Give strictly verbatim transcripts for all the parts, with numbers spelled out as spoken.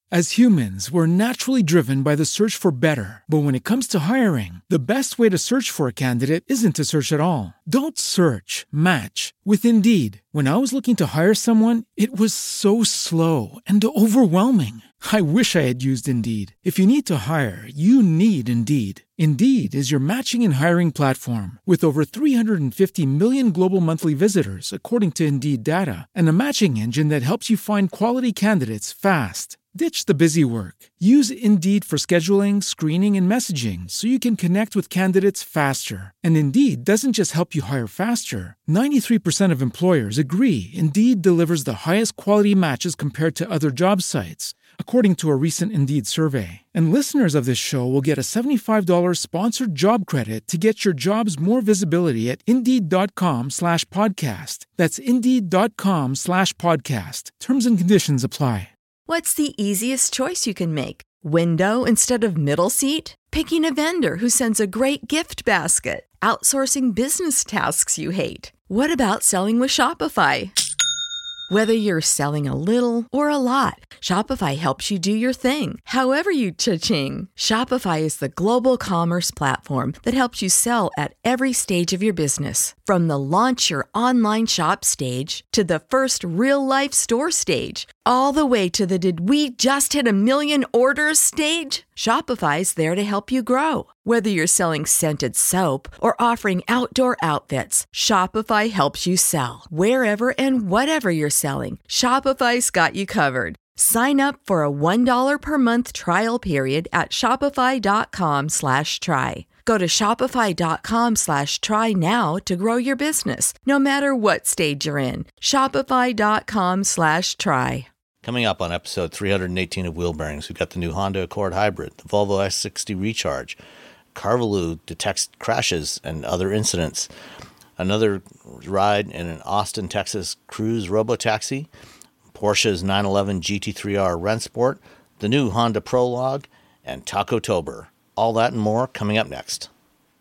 As humans, we're naturally driven by the search for better. But when it comes to hiring, the best way to search for a candidate isn't to search at all. Don't search, match with Indeed. When I was looking to hire someone, it was so slow and overwhelming. I wish I had used Indeed. If you need to hire, you need Indeed. Indeed is your matching and hiring platform with over three hundred fifty million global monthly visitors, according to Indeed data, and a matching engine that helps you find quality candidates fast. Ditch the busy work. Use Indeed for scheduling, screening, and messaging so you can connect with candidates faster. And Indeed doesn't just help you hire faster. ninety-three percent of employers agree Indeed delivers the highest quality matches compared to other job sites, according to a recent Indeed survey. And listeners of this show will get a seventy-five dollars sponsored job credit to get your jobs more visibility at Indeed.com slash podcast. That's Indeed.com slash podcast. Terms and conditions apply. What's the easiest choice you can make? Window instead of middle seat? Picking a vendor who sends a great gift basket? Outsourcing business tasks you hate? What about selling with Shopify? Whether you're selling a little or a lot, Shopify helps you do your thing, however you cha-ching. Shopify is the global commerce platform that helps you sell at every stage of your business. From the launch your online shop stage to the first real-life store stage, all the way to the did we just hit a million orders stage. Shopify's there to help you grow. Whether you're selling scented soap or offering outdoor outfits, Shopify helps you sell. Wherever and whatever you're selling, Shopify's got you covered. Sign up for a one dollar per month trial period at shopify.com slash try. Go to shopify.com slash try now to grow your business, no matter what stage you're in. Shopify.com slash try. Coming up on episode three hundred eighteen of Wheel Bearings, we've got the new Honda Accord Hybrid, the Volvo S sixty Recharge. Carvalho detects crashes and other incidents. Another ride in an Austin, Texas Cruise Robotaxi. Porsche's nine eleven G T three R Rennsport. The new Honda Prologue. And Tacotober. All that and more coming up next.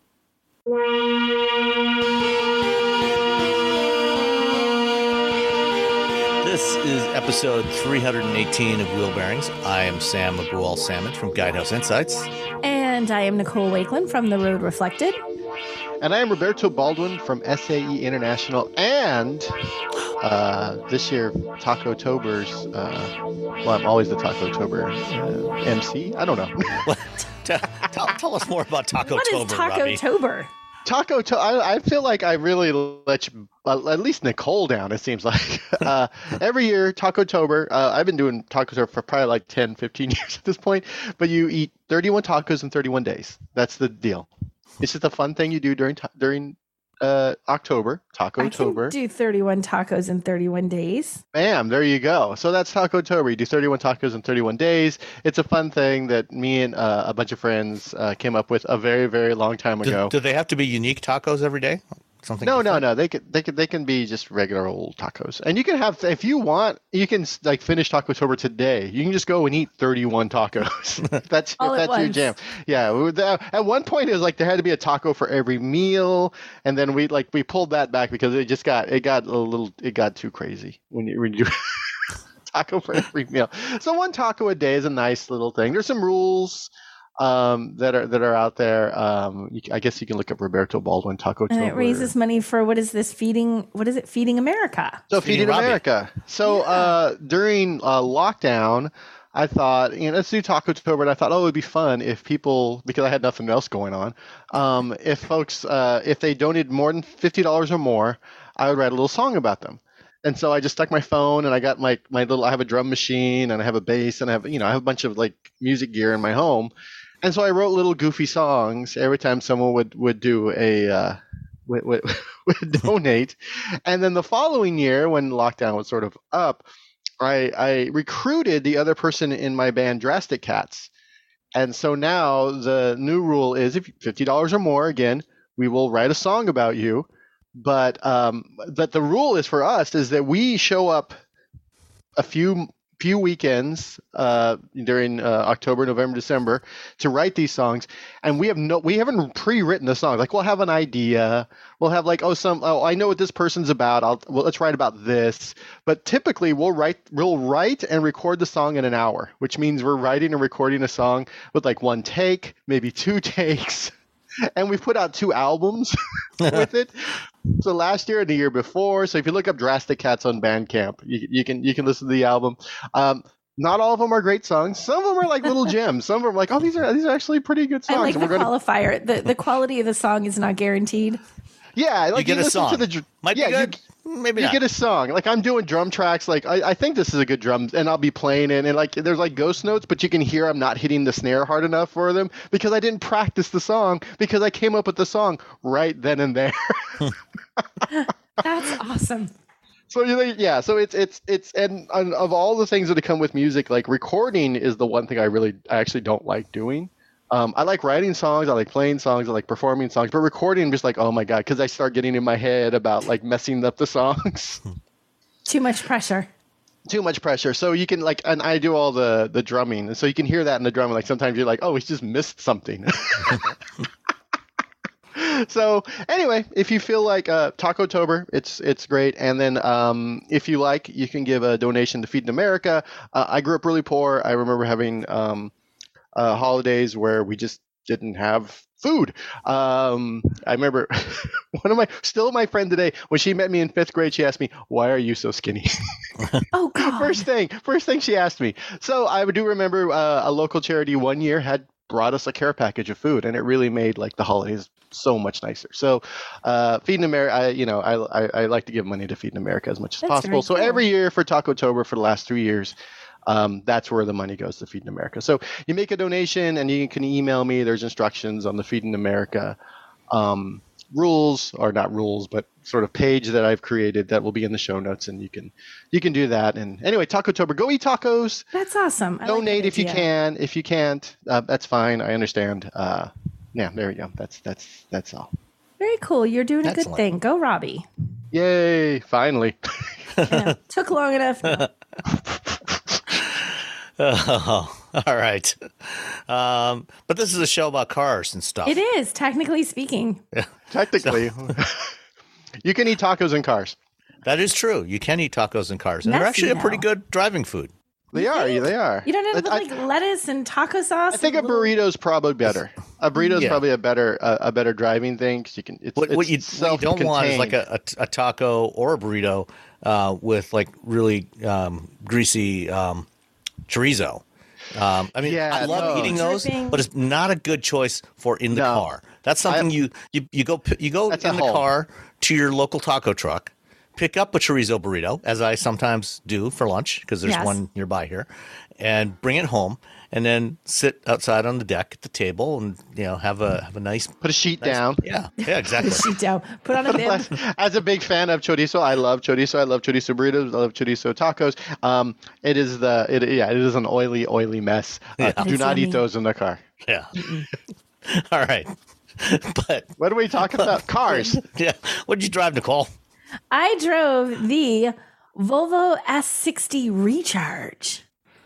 This is episode three hundred eighteen of Wheel Bearings. I am Sam McGuall-Salmon from Guidehouse Insights. And I am Nicole Wakeland from The Road Reflected. And I am Roberto Baldwin from S A E International. And uh, this year, Tacotober's, uh, well, I'm always the Tacotober uh, M C. I don't know. tell, tell, tell us more about Tacotober, What is Tacotober? Taco, to- I, I feel like I really let you, uh, at least Nicole down, it seems like. uh, every year, Tacotober, uh, I've been doing Tacotober for probably like ten, fifteen years at this point, but you eat thirty-one tacos in thirty-one days. That's the deal. It's just a fun thing you do during ta- during uh, October, Tacotober. I can do thirty-one tacos in thirty-one days. Bam, there you go. So that's Tacotober. You do thirty-one tacos in thirty-one days. It's a fun thing that me and uh, a bunch of friends uh, came up with a very, very long time ago. Do, do they have to be unique tacos every day? Something no, different? no, no. They can, they can, they can be just regular old tacos. And you can have, if you want, you can like finish Tacotober today. You can just go and eat thirty-one tacos. that's All if at that's your once. jam. Yeah. we- the- At one point, it was like there had to be a taco for every meal, and then we like we pulled that back because it just got it got a little it got too crazy when you when you. Taco for every meal. So one taco a day is a nice little thing. There's some rules um, that are that are out there. Um, you, I guess you can look up Roberto Baldwin Taco. And it raises money for, what is this, feeding, what is it, Feeding America? So Feeding Feeding Robbie. America. So Yeah. uh, during uh, lockdown, I thought, you know, let's do Tacotober. And I thought, oh, it would be fun if people, because I had nothing else going on, um, if folks, uh, if they donated more than fifty dollars or more, I would write a little song about them. And so I just stuck my phone and I got my, my little, I have a drum machine and I have a bass and I have, you know, I have a bunch of like music gear in my home. And so I wrote little goofy songs every time someone would, would do a, uh, would, would, would donate. And then the following year when lockdown was sort of up, I, I recruited the other person in my band, Drastic Cats. And so now the new rule is if fifty dollars or more, again, we will write a song about you. But um, but the rule is for us is that we show up a few few weekends uh, during uh, October, November, December to write these songs, and we have no, we haven't pre-written the song. Like we'll have an idea, we'll have like oh some oh I know what this person's about. I'll well let's write about this. But typically we'll write we'll write and record the song in an hour, which means we're writing and recording a song with like one take, maybe two takes. And we've put out two albums with it. So last year and the year before. So if you look up Drastic Cats on Bandcamp, you, you can you can listen to the album. Um, not all of them are great songs. Some of them are like little gems. Some of them are like, oh, these are these are actually pretty good songs. I like and the we're gonna, qualifier. The the quality of the song is not guaranteed. Yeah, like you get you a listen song. to the Might yeah, be good. You, Maybe you not. get a song. Like I'm doing drum tracks. Like I, I think this is a good drum, and I'll be playing it. And like there's like ghost notes, but you can hear I'm not hitting the snare hard enough for them because I didn't practice the song because I came up with the song right then and there. That's awesome. So you think, yeah, so it's it's it's and, and of all the things that come with music, like recording is the one thing I really I actually don't like doing. Um, I like writing songs, I like playing songs, I like performing songs, but recording I'm just like, oh my god, because I start getting in my head about like messing up the songs. Too much pressure. Too much pressure. So you can like, and I do all the the drumming, and so you can hear that in the drumming. Like sometimes you're like, oh, we just missed something. So anyway, if you feel like uh, Tacotober, it's it's great. And then um, if you like, you can give a donation to Feeding America. Uh, I grew up really poor. I remember having um, uh, holidays where we just didn't have food. Um, I remember one of my, still my friend today, when she met me in fifth grade, she asked me, why are you so skinny? Oh, God. First thing, first thing she asked me. So I do remember uh, a local charity one year had brought us a care package of food, and it really made like the holidays so much nicer. So uh, Feeding America, I, you know, I, I, I like to give money to Feeding America as much as That's possible. very So cool. every year for Tacotober for the last three years, um, that's where the money goes to Feeding America. So you make a donation and you can email me. There's instructions on the Feeding America um, rules, or not rules, but sort of page that I've created that will be in the show notes, and you can you can do that. And anyway, Tacotober, go eat tacos. That's awesome. I like Donate that if you idea. can. If you can't, uh, that's fine. I understand. Uh, yeah, there we go. That's that's that's all. Very cool. You're doing a good Excellent. thing. Go, Robbie. Yay! Finally. You know, took long enough. No. Oh, all right. Um, but this is a show about cars and stuff. It is, technically speaking. Technically, you can eat tacos in cars. That is true. You can eat tacos in cars, and they're Messy, actually a pretty though. good driving food. They are. They are. You don't have to I- put like lettuce and taco sauce. I think a and little- burrito's probably better. A burrito's Yeah. probably a better uh, a better driving thing because you can. It's, What, it's what, you, what you don't want is like self-contained. a, a, a taco or a burrito uh, with like really um, greasy um, chorizo. Um, I mean, Yeah, I love no. eating those, Dripping. but it's not a good choice for in the No. car. That's something you, you you go p- you go That's a in the hole. car to your local taco truck, pick up a chorizo burrito, as I sometimes do for lunch because there's Yes. one nearby here, and bring it home, and then sit outside on the deck at the table and you know have a have a nice Put a sheet nice- down. Yeah, yeah, exactly. Sheet dough. Put on a bib. As a big fan of chorizo, I love chorizo. I love chorizo burritos. I love chorizo tacos. Um, it is the it yeah, it is an oily, oily mess. Uh, Yeah. Do It's not yummy. eat those in the car. Yeah. All right. But What are we talking about? Cars. yeah, what did you drive, Nicole? I drove the Volvo S sixty Recharge.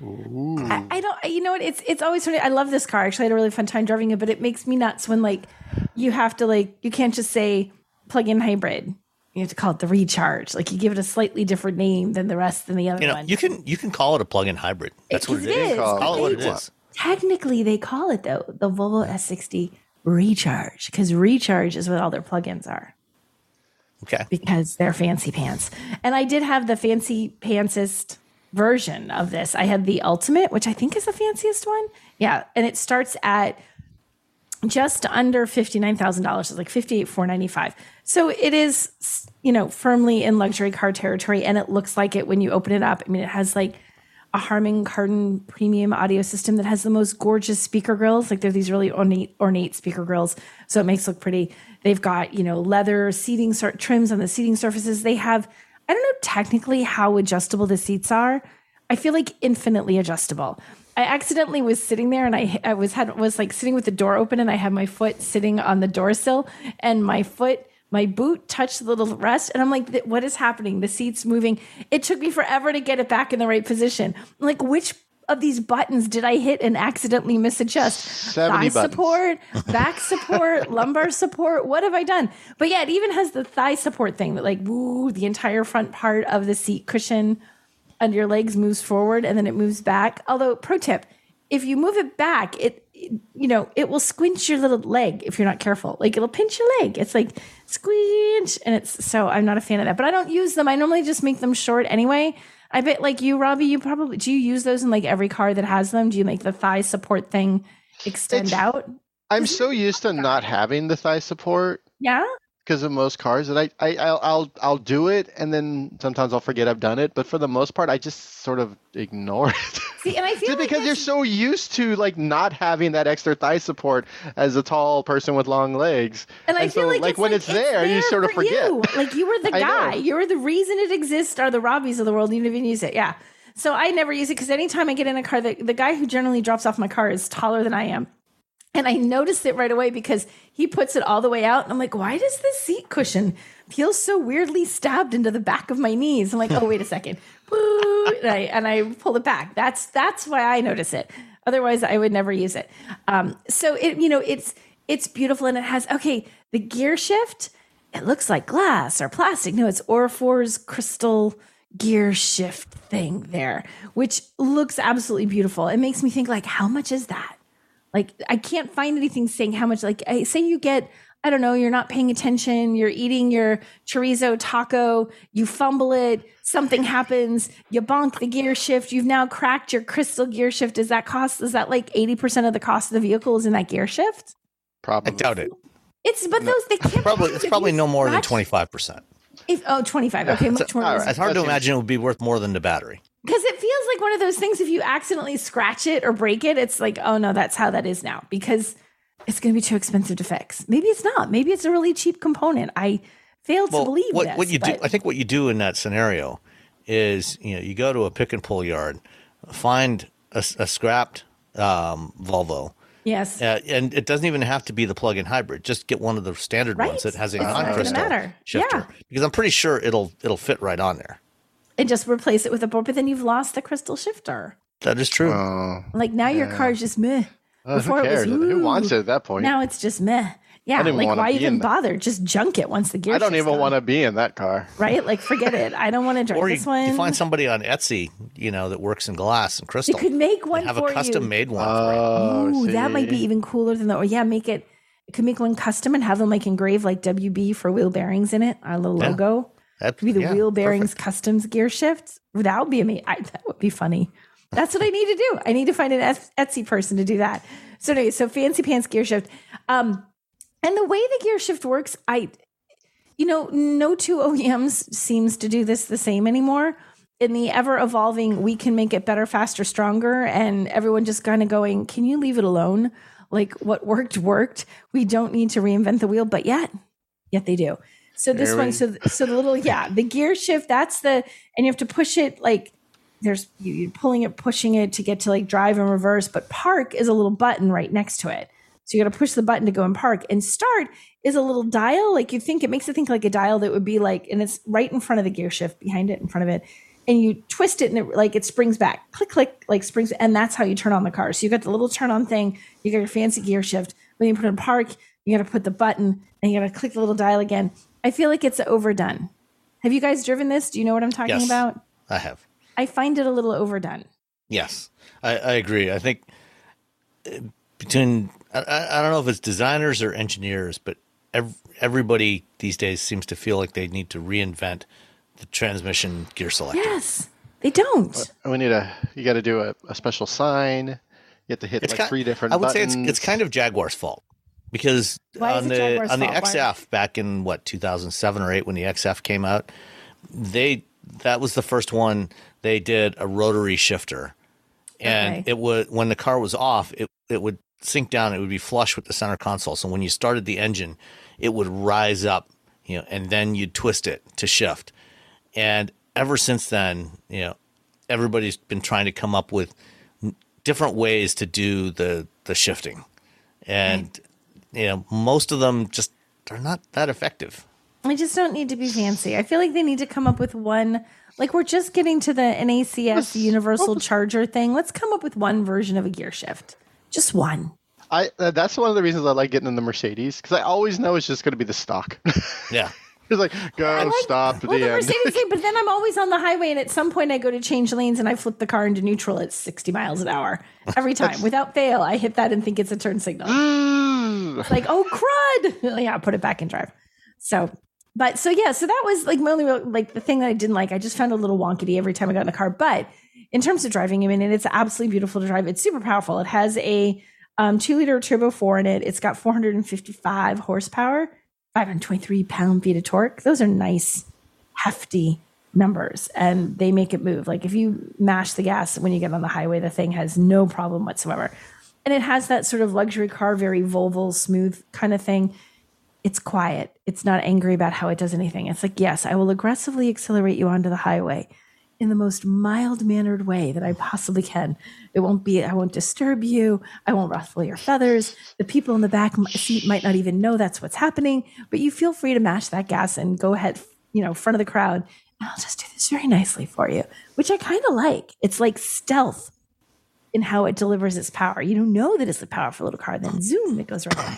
I, I don't, you know what? It's it's always funny. I love this car. Actually, I had a really fun time driving it, but it makes me nuts when like you have to like you can't just say plug-in hybrid. You have to call it the Recharge. Like you give it a slightly different name than the rest than the other You know, one. you can you can call it a plug-in hybrid. That's what it It is. is. Call it what it They- is. Technically, they call it though the Volvo S sixty Recharge because Recharge is what all their plugins are. Okay. Because they're fancy pants. And I did have the fancy pantsist version of this. I had the Ultimate, which I think is the fanciest one. Yeah. And it starts at just under fifty-nine thousand dollars. It's like fifty-eight thousand four hundred ninety-five dollars. So it is, you know, firmly in luxury car territory. And it looks like it when you open it up. I mean, it has like a Harman Kardon premium audio system that has the most gorgeous speaker grills. Like they're these really ornate, ornate speaker grills. So it makes it look pretty. They've got, you know, leather seating sur- trims on the seating surfaces. They have, I don't know technically how adjustable the seats are. I feel like infinitely adjustable. I accidentally was sitting there and I, I was had was like sitting with the door open and I had my foot sitting on the door sill and my foot my boot touched the little rest, and I'm like, what is happening? The seat's moving. It took me forever to get it back in the right position. I'm like, which of these buttons did I hit and accidentally misadjust? seventy Thigh buttons. support, back support, lumbar support. What have I done? But yeah, it even has the thigh support thing that like, woo, the entire front part of the seat cushion under your legs moves forward and then it moves back. Although, pro tip, if you move it back, it, it you know, it will squinch your little leg if you're not careful. Like it'll pinch your leg. It's like squinch. And it's, so I'm not a fan of that, but I don't use them. I normally just make them short anyway. I bet like you, Robbie, you probably, do you use those in like every car that has them? Do you make the thigh support thing extend It's- out? I'm so used to not having the thigh support Yeah. because of most cars that I, I I'll, I'll I'll do it and then sometimes I'll forget I've done it. But for the most part, I just sort of ignore it. See, and I feel Just like because you're that's- so used to like not having that extra thigh support as a tall person with long legs. And I feel so, like, like it's when like, it's there, you sort of for forget. You. Like you were the I know. guy. You were the reason it exists. Are the Robbies of the world? You didn't even use it. Yeah. So I never use it because anytime I get in a car, the, the guy who generally drops off my car is taller than I am. And I noticed it right away because he puts it all the way out. And I'm like, why does this seat cushion feel so weirdly stabbed into the back of my knees? I'm like, oh, wait a second. And I, and I pull it back. That's that's why I notice it. Otherwise, I would never use it. Um, so it, you know, it's it's beautiful and it has, okay, the gear shift, it looks like glass or plastic. No, it's Orifor's crystal gear shift thing there, which looks absolutely beautiful. It makes me think like, how much is that? Like, I can't find anything saying how much, like, I, say you get, I don't know, you're not paying attention, you're eating your chorizo taco, you fumble it, something happens, you bonk the gear shift, you've now cracked your crystal gear shift. Does that cost, is that like eighty percent of the cost of the vehicle is in that gear shift? Probably. I doubt it. It's, but those, they can't. Probably it's if probably you no more than scratch- twenty-five percent. If, oh, twenty-five. Okay, much more. all than right. It's hard to That seems- imagine it would be worth more than the battery. Because it feels like one of those things, if you accidentally scratch it or break it, it's like, oh no, that's how that is now. Because it's going to be too expensive to fix. Maybe it's not. Maybe it's a really cheap component. I fail to Well, believe what, this. what you do, but- I think what you do in that scenario is, you know, you go to a pick and pull yard, find a, a scrapped um, Volvo, Yes. uh, and it doesn't even have to be the plug-in hybrid. Just get one of the standard Right. ones that has a It's not gonna non-crystal matter. shifter, Yeah. because I'm pretty sure it'll it'll fit right on there. And just replace it with a board, but then you've lost the crystal shifter. That is true. Oh, Like now your car is just meh. uh, who Before it was, cares? Who "Ooh." wants it at that point? Now it's just meh. Yeah. don't even Like wanna why be even in that. bother? Just junk it once the gear I don't shift's even gone. want to be in that car. Right? Like forget it. I don't want to drive or you, this one. you find somebody on Etsy, you know, that works in glass and you crystal. could make one and have for a custom you. made one for it. Oh, Ooh, that might be see? even cooler than the. Or yeah, make it. It could make one custom and have them like engrave like W B for wheel bearings in it, our little Yeah. logo. That Could be the yeah, wheel bearings perfect. customs gear shifts. That would be amazing. I, that would be funny. That's what I need to do. I need to find an Et- Etsy person to do that. So anyway, so fancy pants gear shift. Um, and the way the gear shift works, I, you know, no two O E Ms seems to do this the same anymore. In the ever evolving, we can make it better, faster, stronger, and everyone just kind of going, can you leave it alone? Like what worked, worked. We don't need to reinvent the wheel, but yet, yet they do. So this There one, we- so so the little, yeah, the gear shift, that's the, and you have to push it like there's, you, you're pulling it, pushing it to get to like drive and reverse, but park is a little button right next to it. So you got to push the button to go and park, and start is a little dial. Like you think, it makes it think like a dial that would be like, and it's right in front of the gear shift, behind it, in front of it. And you twist it and it like it springs back, click, click, like springs. And that's how you turn on the car. So you got the little turn on thing, you got your fancy gear shift. When you put it in park, you got to put the button and you got to click the little dial again. I feel like it's overdone. Have you guys driven this? Do you know what I'm talking Yes. about? I have. I find it a little overdone. Yes, I, I agree. I think uh, between I, I I don't know if it's designers or engineers, but ev- everybody these days seems to feel like they need to reinvent the transmission gear selector. Yes, they don't. We need a. You got to do a, a special sign. You have to hit It's like kind, three different. I would buttons. say it's it's kind of Jaguar's fault because Why is on it the Jaguar's on the fault, X F back in what two thousand seven or eight when the X F came out, they that was the first one they did a rotary shifter, and Okay. it would when the car was off, it it would sink down. It would be flush with the center console. So when you started the engine, it would rise up, you know, and then you'd twist it to shift. And ever since then, you know, everybody's been trying to come up with different ways to do the the shifting, and you know, most of them just they're not that effective. I just don't need to be fancy. I feel like they need to come up with one. Like we're just getting to the N A C S universal charger thing. Let's come up with one version of a gear shift. Just one. I uh, that's one of the reasons I like getting in the Mercedes because I always know it's just going to be the stock. Yeah. It's like go like, stop. Well, the, the end. Mercedes thing, but then I'm always on the highway, and at some point I go to change lanes, and I flip the car into neutral at sixty miles an hour every time, without fail. I hit that and think it's a turn signal. It's like, oh crud! Yeah, put it back in drive. So, but so yeah, so that was like my only real, like the thing that I didn't like. I just found it a little wonkety every time I got in the car. But in terms of driving, I mean, and it's absolutely beautiful to drive. It's super powerful. It has a um, two liter turbo four in it. It's got four hundred fifty-five horsepower. five hundred twenty-three pound feet of torque. Those are nice, hefty numbers, and they make it move. Like if you mash the gas when you get on the highway, the thing has no problem whatsoever. And it has that sort of luxury car, very Volvo smooth kind of thing. It's quiet. It's not angry about how it does anything. It's like, yes, I will aggressively accelerate you onto the highway in the most mild-mannered way that I possibly can. It won't be, I won't disturb you. I won't ruffle your feathers. The people in the back seat might not even know that's what's happening, but you feel free to mash that gas and go ahead, you know, front of the crowd. And I'll just do this very nicely for you, which I kind of like. It's like stealth in how it delivers its power. You don't know that it's a powerful little car, then zoom, it goes right by.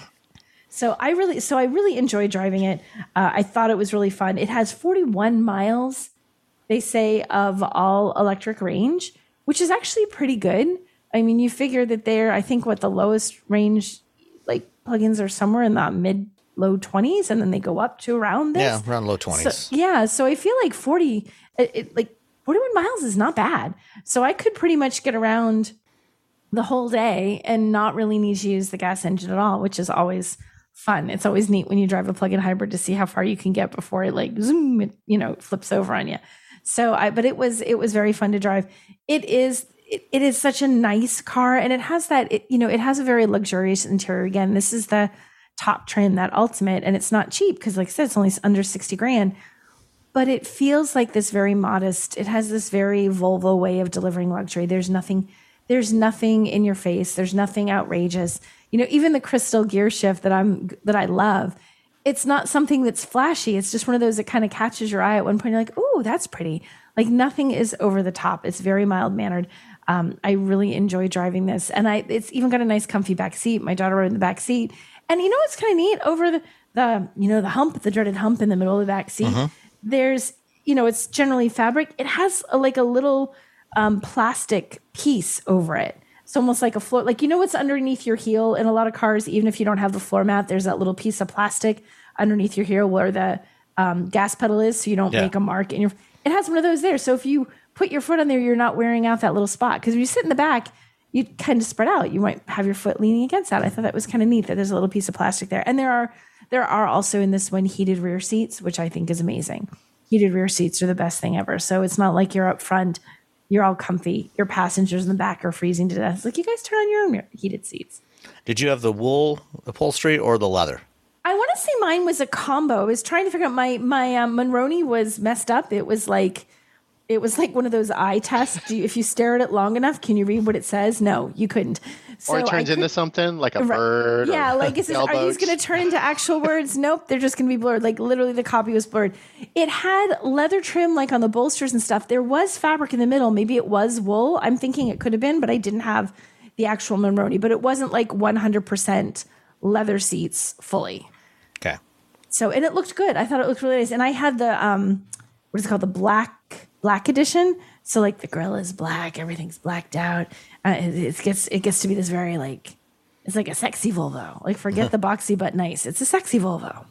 So I really, so I really enjoyed driving it. Uh, I thought it was really fun. It has forty-one miles, they say, of all electric range, which is actually pretty good. I mean, you figure that they're, I think what the lowest range, like plugins are somewhere in the mid low twenties, and then they go up to around this. Yeah, around low twenties. So, yeah. So I feel like forty, it, it, like forty-one miles is not bad. So I could pretty much get around the whole day and not really need to use the gas engine at all, which is always fun. It's always neat when you drive a plug-in hybrid to see how far you can get before it like zoom, it, you know, flips over on you. So I, but it was, it was very fun to drive. It is, it, it is such a nice car, and it has that, it, you know, it has a very luxurious interior. Again, this is the top trim, that Ultimate, and it's not cheap because, like I said, it's only under sixty grand, but it feels like this very modest. It has this very Volvo way of delivering luxury. There's nothing, there's nothing in your face. There's nothing outrageous. You know, even the crystal gear shift that I'm, that I love, it's not something that's flashy. It's just one of those that kind of catches your eye at one point. You're like, oh, that's pretty. Like nothing is over the top. It's very mild mannered. Um, I really enjoy driving this. And I, it's even got a nice comfy back seat. My daughter rode in the back seat. And you know, what's kind of neat over the, the, you know, the hump, the dreaded hump in the middle of the back seat. Mm-hmm. There's, you know, it's generally fabric. It has a, like a little um, plastic piece over it. It's almost like a floor, like, you know, what's underneath your heel in a lot of cars, even if you don't have the floor mat, there's that little piece of plastic underneath your heel where the um, gas pedal is. So you don't yeah. make a mark in your, it has one of those there. So if you put your foot on there, you're not wearing out that little spot. Cause if you sit in the back, you kind of spread out. You might have your foot leaning against that. I thought that was kind of neat that there's a little piece of plastic there. And there are, there are also in this one heated rear seats, which I think is amazing. Heated rear seats are the best thing ever. So it's not like you're up front, you're all comfy. Your passengers in the back are freezing to death. It's like, you guys turn on your own heated seats. Did you have the wool upholstery or the leather? I want to say mine was a combo. I was trying to figure out my, my um, Monroney was messed up. It was like, it was like one of those eye tests. Do you, if you stare at it long enough, can you read what it says? No, you couldn't. So or it turns could, into something like a bird. Yeah, like is this, are these going to turn into actual words? Nope, they're just going to be blurred. Like literally the copy was blurred. It had leather trim like on the bolsters and stuff. There was fabric in the middle. Maybe it was wool. I'm thinking it could have been, but I didn't have the actual Monroney. But it wasn't like one hundred percent leather seats fully. Okay. So, and it looked good. I thought it looked really nice. And I had the, um, what is it called? The black, black edition. So like the grill is black, everything's blacked out. Uh, it, it gets it gets to be this very like, it's like a sexy Volvo. Like forget the boxy but nice. It's a sexy Volvo.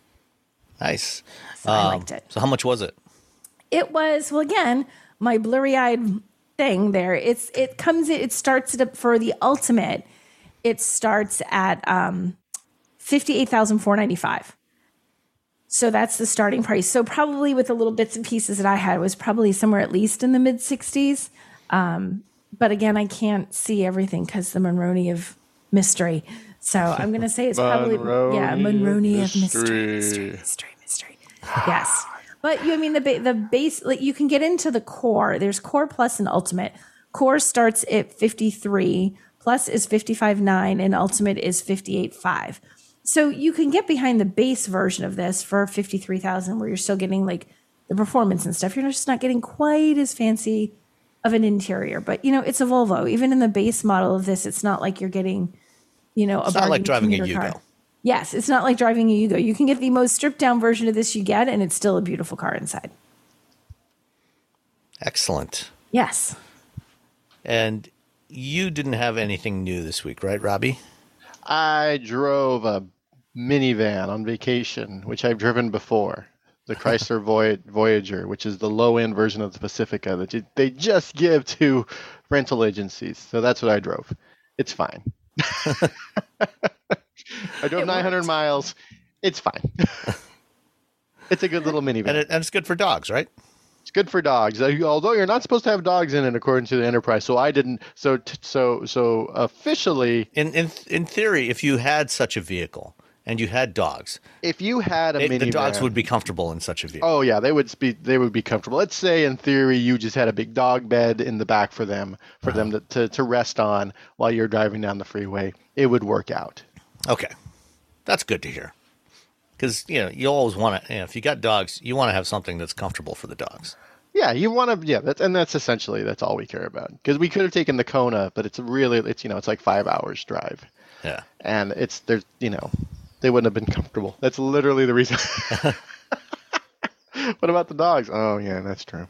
Nice. So um, I liked it. So how much was it? It was, well, again, my blurry-eyed thing there. It's it comes it starts it up for the Ultimate. It starts at um, fifty-eight thousand four hundred ninety-five dollars. So that's the starting price. So probably with the little bits and pieces that I had was probably somewhere at least in the mid sixties. Um, but again, I can't see everything because the Monroney of mystery. So I'm going to say it's probably, Monroney yeah, Monroney of mystery, mystery. mystery, mystery, mystery. Yes. But you, I mean, the ba- the base, like you can get into the Core. There's Core Plus and Ultimate. Core starts at fifty-three, Plus is fifty-five point nine, and Ultimate is fifty-eight point five. So you can get behind the base version of this for fifty-three thousand dollars where you're still getting like the performance and stuff. You're just not getting quite as fancy of an interior. But, you know, it's a Volvo. Even in the base model of this, it's not like you're getting, you know, a It's not like bargain driving a commuter Yugo. car. Yes, it's not like driving a Yugo. You can get the most stripped down version of this you get, and it's still a beautiful car inside. Excellent. Yes. And you didn't have anything new this week, right, Robbie? I drove a minivan on vacation, which I've driven before. The Chrysler Voy- Voyager, which is the low-end version of the Pacifica that you, they just give to rental agencies. So that's what I drove. It's fine. I drove nine hundred miles. It's fine. It's a good little minivan. And, it, and it's good for dogs, right? It's good for dogs, although you're not supposed to have dogs in it according to the Enterprise. So I didn't. So so so officially, In in in theory, if you had such a vehicle and you had dogs, if you had a it, minivan, the dogs would be comfortable in such a vehicle. Oh yeah, they would be. They would be comfortable. Let's say in theory you just had a big dog bed in the back for them, for uh-huh. them to, to to rest on while you're driving down the freeway. It would work out. Okay, that's good to hear. Because, you know, you always want to, you know, if you got dogs, you want to have something that's comfortable for the dogs. Yeah, you want to, yeah, that's, and that's essentially, that's all we care about. Because we could have taken the Kona, but it's really, it's, you know, it's like five hours drive. Yeah. And it's, there's, you know, they wouldn't have been comfortable. That's literally the reason. What about the dogs? Oh, yeah, that's true.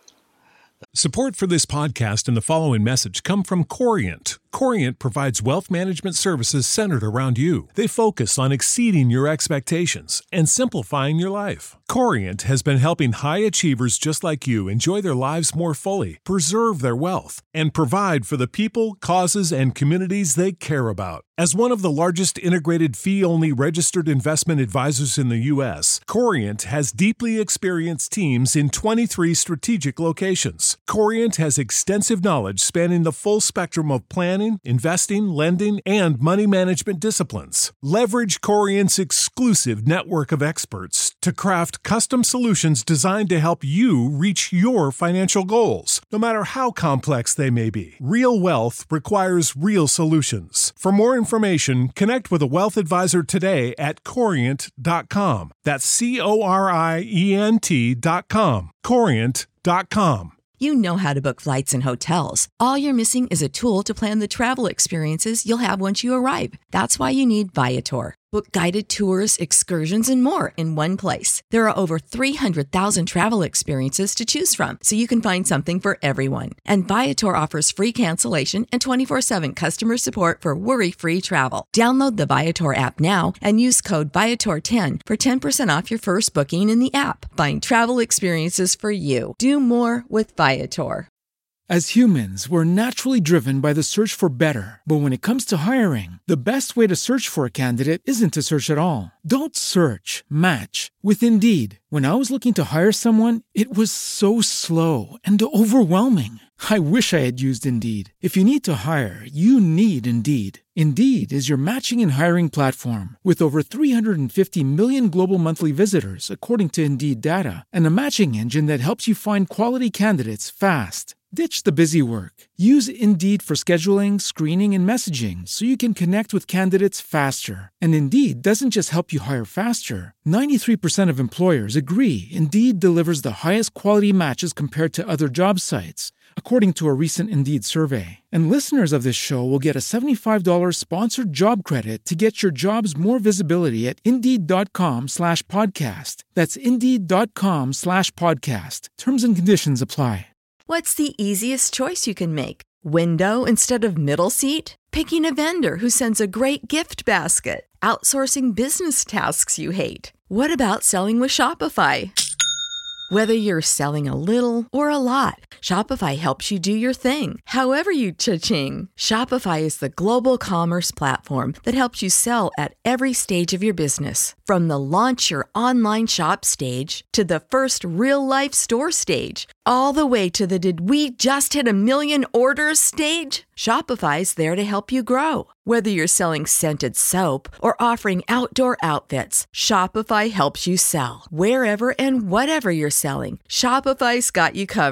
Support for this podcast and the following message come from Corient. Corient provides wealth management services centered around you. They focus on exceeding your expectations and simplifying your life. Corient has been helping high achievers just like you enjoy their lives more fully, preserve their wealth, and provide for the people, causes, and communities they care about. As one of the largest integrated fee-only registered investment advisors in the U S, Corient has deeply experienced teams in twenty-three strategic locations. Corient has extensive knowledge spanning the full spectrum of planning, investing, lending, and money management disciplines. Leverage Corient's exclusive network of experts to craft custom solutions designed to help you reach your financial goals, no matter how complex they may be. Real wealth requires real solutions. For more information, connect with a wealth advisor today at corient dot com. That's C O R I E N T dot com. corient dot com. You know how to book flights and hotels. All you're missing is a tool to plan the travel experiences you'll have once you arrive. That's why you need Viator. Book guided tours, excursions, and more in one place. There are over three hundred thousand travel experiences to choose from, so you can find something for everyone. And Viator offers free cancellation and twenty-four seven customer support for worry-free travel. Download the Viator app now and use code Viator ten for ten percent off your first booking in the app. Find travel experiences for you. Do more with Viator. As humans, we're naturally driven by the search for better. But when it comes to hiring, the best way to search for a candidate isn't to search at all. Don't search, match with Indeed. When I was looking to hire someone, it was so slow and overwhelming. I wish I had used Indeed. If you need to hire, you need Indeed. Indeed is your matching and hiring platform with over three hundred fifty million global monthly visitors, according to Indeed data, and a matching engine that helps you find quality candidates fast. Ditch the busy work. Use Indeed for scheduling, screening, and messaging so you can connect with candidates faster. And Indeed doesn't just help you hire faster. ninety-three percent of employers agree Indeed delivers the highest quality matches compared to other job sites, according to a recent Indeed survey. And listeners of this show will get a seventy-five dollars sponsored job credit to get your jobs more visibility at Indeed.com slash podcast. That's Indeed.com slash podcast. Terms and conditions apply. What's the easiest choice you can make? Window instead of middle seat? Picking a vendor who sends a great gift basket? Outsourcing business tasks you hate? What about selling with Shopify? Whether you're selling a little or a lot, Shopify helps you do your thing, however you cha-ching. Shopify is the global commerce platform that helps you sell at every stage of your business. From the launch your online shop stage to the first real-life store stage, all the way to the did we just hit a million orders stage. Shopify's there to help you grow. Whether you're selling scented soap or offering outdoor outfits, Shopify helps you sell. Wherever and whatever you're selling, Shopify's got you covered.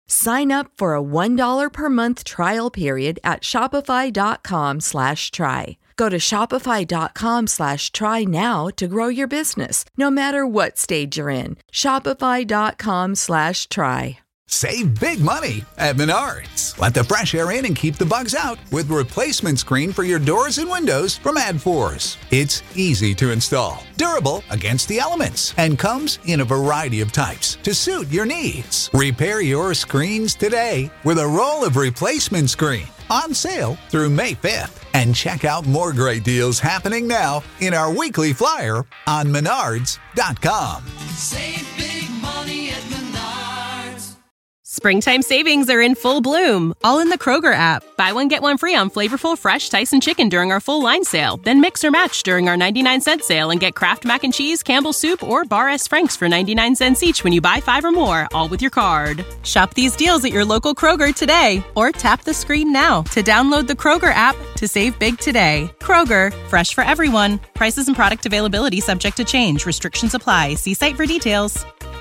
Sign up for a one dollar per month trial period at shopify.com slash try. Go to shopify.com slash try now to grow your business, no matter what stage you're in. Shopify.com slash try. Save big money at Menards. Let the fresh air in and keep the bugs out with replacement screen for your doors and windows from AdForce. It's easy to install, durable against the elements, and comes in a variety of types to suit your needs. Repair your screens today with a roll of replacement screen on sale through May fifth. And check out more great deals happening now in our weekly flyer on menards dot com. Save big money at Menards. Springtime savings are in full bloom, all in the Kroger app. Buy one, get one free on flavorful, fresh Tyson chicken during our full line sale. Then mix or match during our ninety-nine cent sale and get Kraft Mac and Cheese, Campbell's Soup, or Bar S. Frank's for ninety-nine cents each when you buy five or more, all with your card. Shop these deals at your local Kroger today, or tap the screen now to download the Kroger app to save big today. Kroger, fresh for everyone. Prices and product availability subject to change. Restrictions apply. See site for details.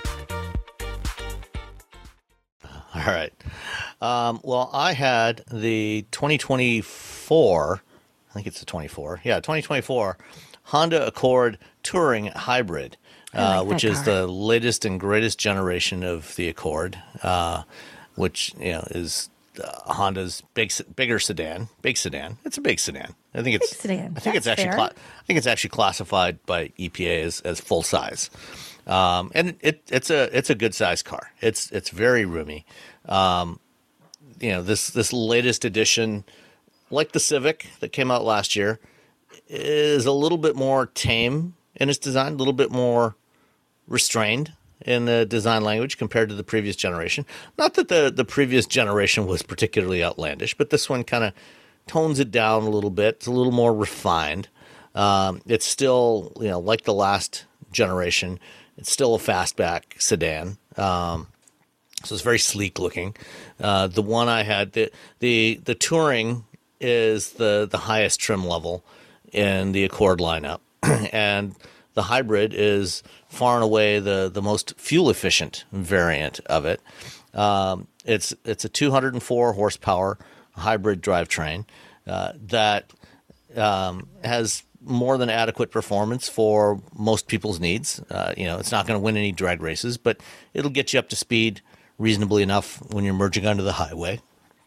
All right. Um, well, I had the twenty twenty-four, I think it's the twenty-four, yeah, twenty twenty-four Honda Accord Touring Hybrid, uh, like which is the latest and greatest generation of the Accord, uh, which you know is uh, Honda's big, bigger sedan, big sedan. It's a big sedan. I think it's. Big sedan. I think That's it's actually. Cla- I think it's actually classified by E P A as, as full size. Um, and it, it's a it's a good sized car. It's it's very roomy. Um, you know this this latest edition, like the Civic that came out last year, is a little bit more tame in its design, a little bit more restrained in the design language compared to the previous generation. Not that the the previous generation was particularly outlandish, but this one kind of tones it down a little bit. It's a little more refined. Um, it's still you know like the last generation. It's still a fastback sedan, um, so it's very sleek looking. Uh, the one I had, the the the Touring is the the highest trim level in the Accord lineup, and the Hybrid is far and away the the most fuel efficient variant of it. Um, it's it's a two hundred four horsepower hybrid drivetrain uh, that um, has more than adequate performance for most people's needs. Uh, you know, it's not going to win any drag races, but it'll get you up to speed reasonably enough when you're merging onto the highway.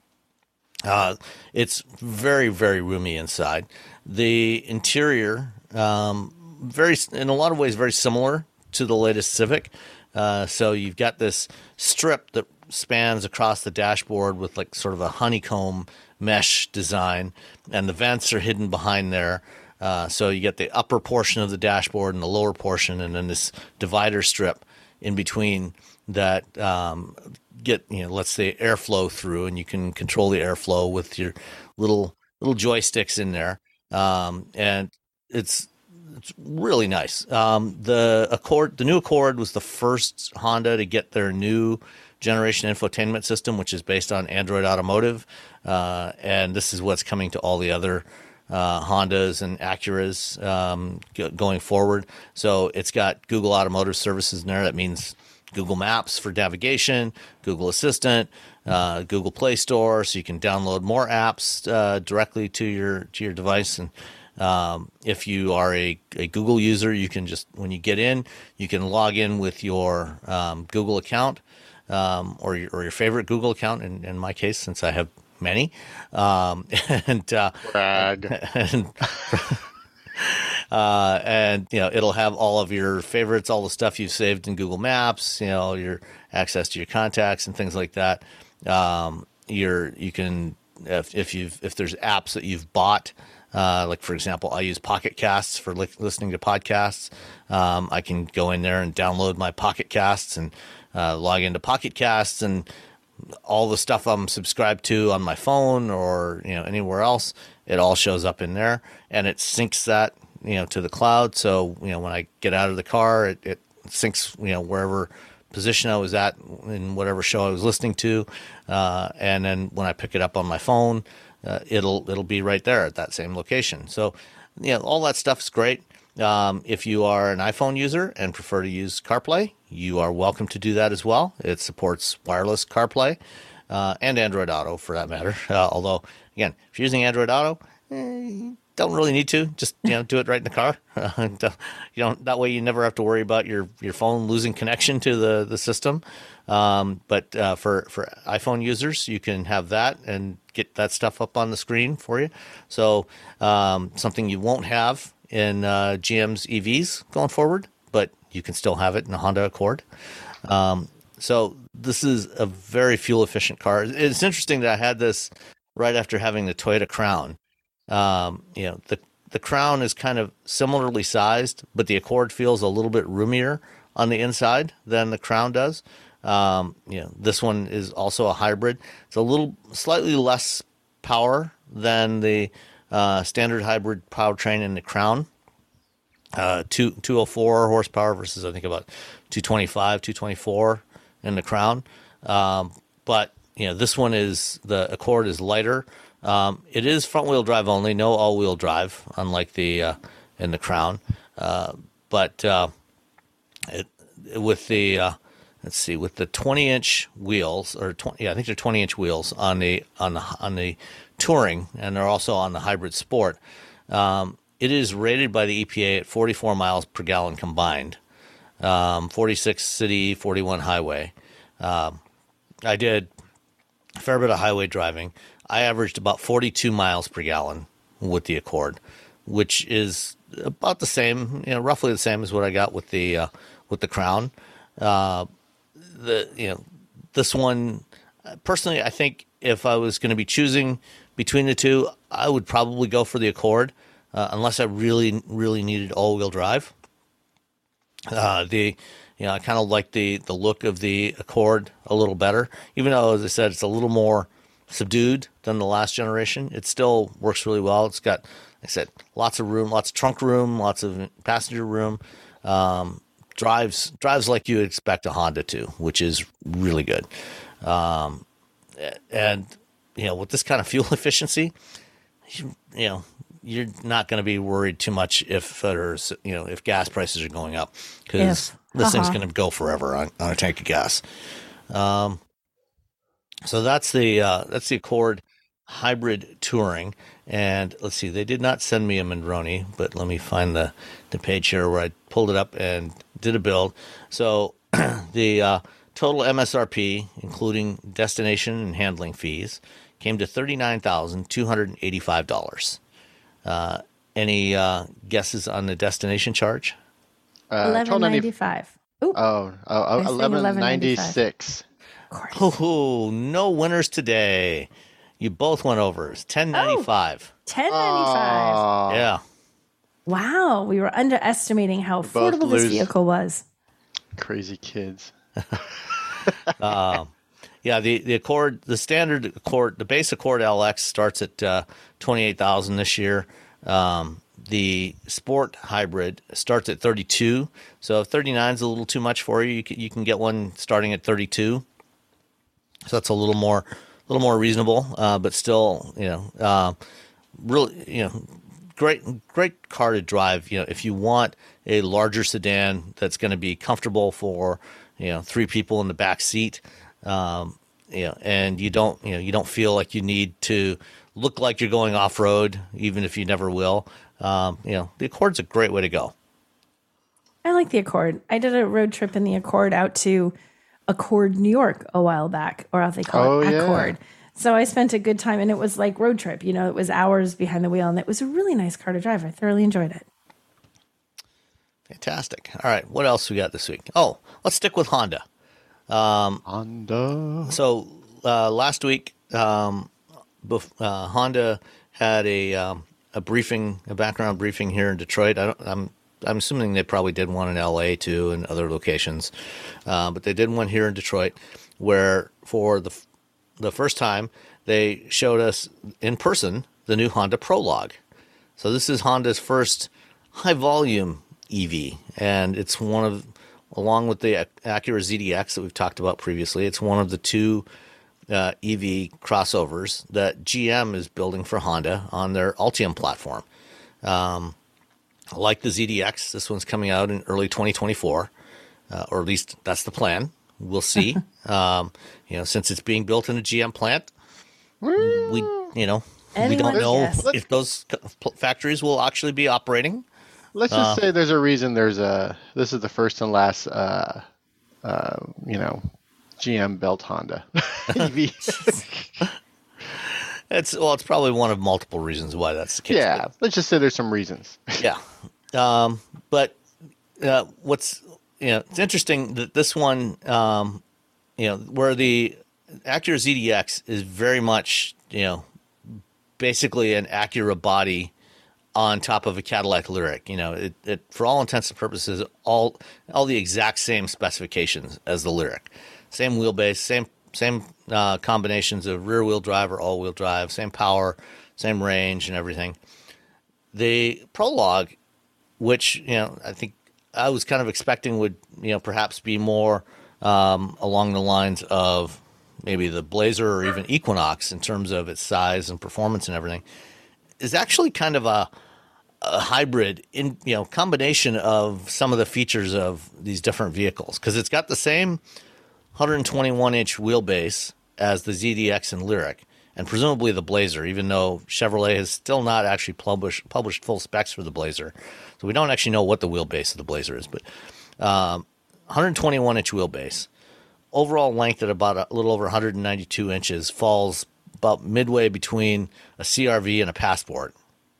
Uh, it's very, very roomy inside. The interior, um, very in a lot of ways, very similar to the latest Civic. Uh, so you've got this strip that spans across the dashboard with like sort of a honeycomb mesh design, and the vents are hidden behind there. Uh, so you get the upper portion of the dashboard and the lower portion, and then this divider strip in between that um, get you know lets the airflow through, and you can control the airflow with your little little joysticks in there, um, and it's it's really nice. Um, the Accord, the new Accord, was the first Honda to get their new generation infotainment system, which is based on Android Automotive, uh, and this is what's coming to all the other Uh, Hondas and Acuras um, g- going forward. So it's got Google Automotive Services in there. That means Google Maps for navigation, Google Assistant, uh, Google Play Store, so you can download more apps uh, directly to your to your device. And um, if you are a, a Google user, you can just when you get in, you can log in with your um, Google account um, or your, or your favorite Google account. In, in my case, since I have many, um, and, uh, Brag. and, uh, and, you know, it'll have all of your favorites, all the stuff you've saved in Google Maps, you know, your access to your contacts and things like that. Um, you're, you can, if, if you've, if there's apps that you've bought, uh, like for example, I use Pocket Casts for li- listening to podcasts. Um, I can go in there and download my Pocket Casts and, uh, log into Pocket Casts, and all the stuff I'm subscribed to on my phone or, you know, anywhere else, it all shows up in there, and it syncs that, you know, to the cloud. So, you know, when I get out of the car, it, it syncs, you know, wherever position I was at in whatever show I was listening to. Uh, and then when I pick it up on my phone, uh, it'll, it'll be right there at that same location. So, you know, all that stuff's great. Um, if you are an iPhone user and prefer to use CarPlay, you are welcome to do that as well. It supports wireless CarPlay uh, and Android Auto for that matter. Uh, although, again, if you're using Android Auto, eh, don't really need to. Just you know, do it right in the car. you don't. That way, you never have to worry about your, your phone losing connection to the the system. Um, but uh, for for iPhone users, you can have that and get that stuff up on the screen for you. So um, something you won't have in uh, G M's E Vs going forward, but you can still have it in a Honda Accord. Um, so this is a very fuel efficient car. It's interesting that I had this right after having the Toyota Crown. Um, you know, the the Crown is kind of similarly sized, but the Accord feels a little bit roomier on the inside than the Crown does. Um, you know, this one is also a hybrid. It's a little slightly less power than the uh, standard hybrid powertrain in the Crown. Uh, two, two oh four horsepower versus I think about two twenty-five, two twenty-four in the Crown. Um, but you know, this one is the Accord is lighter. Um, it is front wheel drive only, no all wheel drive, unlike the uh, in the Crown. Uh, but uh, it, with the uh, let's see, with the twenty inch wheels or twenty, yeah, I think they're twenty inch wheels on the on the on the Touring, and they're also on the Hybrid Sport. Um, it is rated by the E P A at forty-four miles per gallon combined, um, forty-six city, forty-one highway. Um, I did a fair bit of highway driving. I averaged about forty-two miles per gallon with the Accord, which is about the same, you know, roughly the same as what I got with the uh, with the Crown. Uh, the you know, this one personally, I think if I was going to be choosing between the two, I would probably go for the Accord, uh, unless I really, really needed all-wheel drive. Uh, the you know, I kind of like the the look of the Accord a little better, even though, as I said, it's a little more subdued than the last generation. It still works really well. It's got, like I said, lots of room, lots of trunk room, lots of passenger room. Um, drives drives like you expect a Honda to, which is really good. Um, and you know, with this kind of fuel efficiency, you, you know, you're not going to be worried too much if there's, you know, if gas prices are going up, because Yes. this Uh-huh. thing's going to go forever on, on a tank of gas. Um, so that's the uh, that's the Accord Hybrid Touring, and let's see, they did not send me a Mondroni, but let me find the the page here where I pulled it up and did a build. So the uh, total M S R P, including destination and handling fees, came to thirty-nine thousand two hundred eighty-five dollars. Uh, any uh, guesses on the destination charge? Uh, Eleven ninety five. Ooh, Oh, oh, I was saying eleven ninety-six. of course. Oh, no winners today. You both went over. It's ten ninety-five. Ten ninety five. Aw, Yeah. Wow, we were underestimating how both affordable this lose. vehicle was. crazy kids. Yeah, the, the Accord, the standard Accord, the base Accord L X starts at uh, twenty-eight thousand dollars this year. Um, the Sport Hybrid starts at thirty-two. So if thirty-nine is a little too much for you, you can, you can get one starting at thirty-two. So that's a little more, a little more reasonable, uh, but still, you know, uh, really, you know, great, great car to drive. You know, if you want a larger sedan that's going to be comfortable for, you know, three people in the back seat, um, you know, and you don't, you know, you don't feel like you need to look like you're going off road, even if you never will. Um, you know, the Accord's a great way to go. I like the Accord. I did a road trip in the Accord out to Accord, New York a while back, or how they call Oh, it yeah. Accord. So I spent a good time, and it was like road trip. You know, it was hours behind the wheel, and it was a really nice car to drive. I thoroughly enjoyed it. Fantastic. All right, what else we got this week? Oh, let's stick with Honda. Honda. So uh, last week, um, bef- uh, Honda had a um, a briefing, a background briefing here in Detroit. I don't, I'm I'm assuming they probably did one in L A too and other locations, uh, but they did one here in Detroit, where for the f- the first time they showed us in person the new Honda Prologue. So this is Honda's first high volume E V, and it's one of, along with the Acura Z D X that we've talked about previously, it's one of the two uh, E V crossovers that G M is building for Honda on their Ultium platform. Um, like the Z D X, this one's coming out in early twenty twenty-four, uh, or at least that's the plan. We'll see. um, you know, since it's being built in a G M plant, we, you know, Anyone we don't know guess? if those factories will actually be operating. Let's just Uh, say there's a reason. There's a this is the first and last, uh, uh, you know, G M built Honda E V. It's well, it's probably one of multiple reasons why that's the case. Yeah, let's just say there's some reasons. But, yeah. Um, but uh, what's you know, it's interesting that this one, um, you know, where the Acura Z D X is very much, you know, basically an Acura body on top of a Cadillac Lyriq. You know, it, it for all intents and purposes, all all the exact same specifications as the Lyriq. Same wheelbase, same same uh, combinations of rear wheel drive or all wheel drive, same power, same range, and everything. The Prologue, which you know, I think I was kind of expecting would you know perhaps be more um, along the lines of maybe the Blazer or even Equinox in terms of its size and performance and everything, is actually kind of a, a hybrid in you know combination of some of the features of these different vehicles, because it's got the same one hundred twenty-one inch wheelbase as the Z D X and Lyriq, and presumably the Blazer, even though Chevrolet has still not actually published published full specs for the Blazer, so we don't actually know what the wheelbase of the Blazer is. But um, one hundred twenty-one inch wheelbase, overall length at about a little over one hundred ninety-two inches, falls about midway between a C R V and a Passport.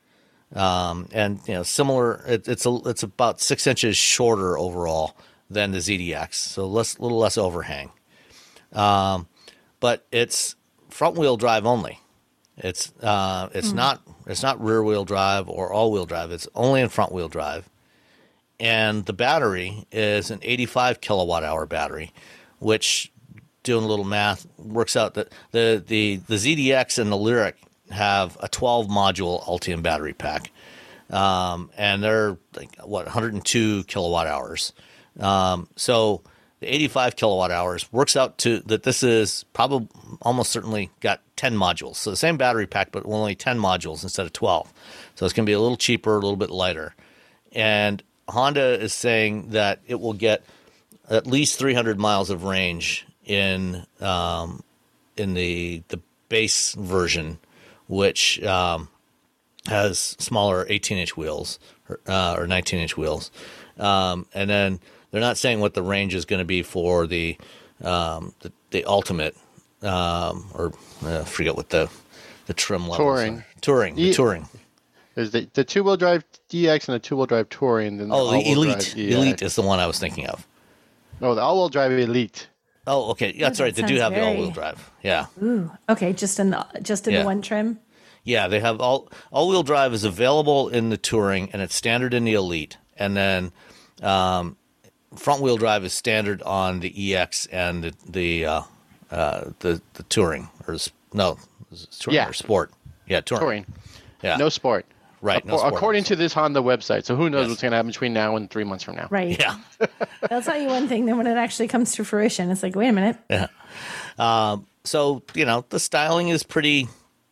Um, and you know, similar, it, it's a, it's about six inches shorter overall than the Z D X, so less, little less overhang. Um, but it's front wheel drive only. It's uh, it's mm. not it's not rear wheel drive or all wheel drive. It's only in front wheel drive, and the battery is an eighty-five kilowatt hour battery, which, doing a little math, works out that the the the Z D X and the Lyriq have a twelve module Ultium battery pack, um, and they're like what one hundred two kilowatt hours. Um, so the eighty-five kilowatt hours works out to that this is probably almost certainly got ten modules. So the same battery pack, but only ten modules instead of twelve. So it's going to be a little cheaper, a little bit lighter. And Honda is saying that it will get at least three hundred miles of range in um, in the the base version, which um, has smaller eighteen inch wheels uh, or nineteen inch wheels, um, and then they're not saying what the range is going to be for the um, the, the Ultimate, um, or uh, I forget what the the trim levels Touring. are. Touring, the E- Touring. There's the, the two wheel drive D X and the two wheel drive Touring. Then the Oh, the all-wheel Elite. drive E X. Elite is the one I was thinking of. No, the all wheel drive Elite. Oh, okay. Yeah, that's that right. They do sounds have the very- all-wheel drive. Yeah. Ooh, okay, just in the just in Yeah. the one trim. Yeah, they have all all-wheel drive is available in the Touring, and it's standard in the Elite. And then um, front-wheel drive is standard on the E X and the the uh, uh, the, the Touring, or s- no, is it Touring Yeah. or Sport. Yeah, Touring. Touring. Yeah, No Sport. right. No Ac- Sport. According to this Honda website. So who knows Yes. what's going to happen between now and three months from now. Right. Yeah. They'll tell you one thing, then when it actually comes to fruition, it's like, wait a minute. Yeah. Um, so, you know, the styling is pretty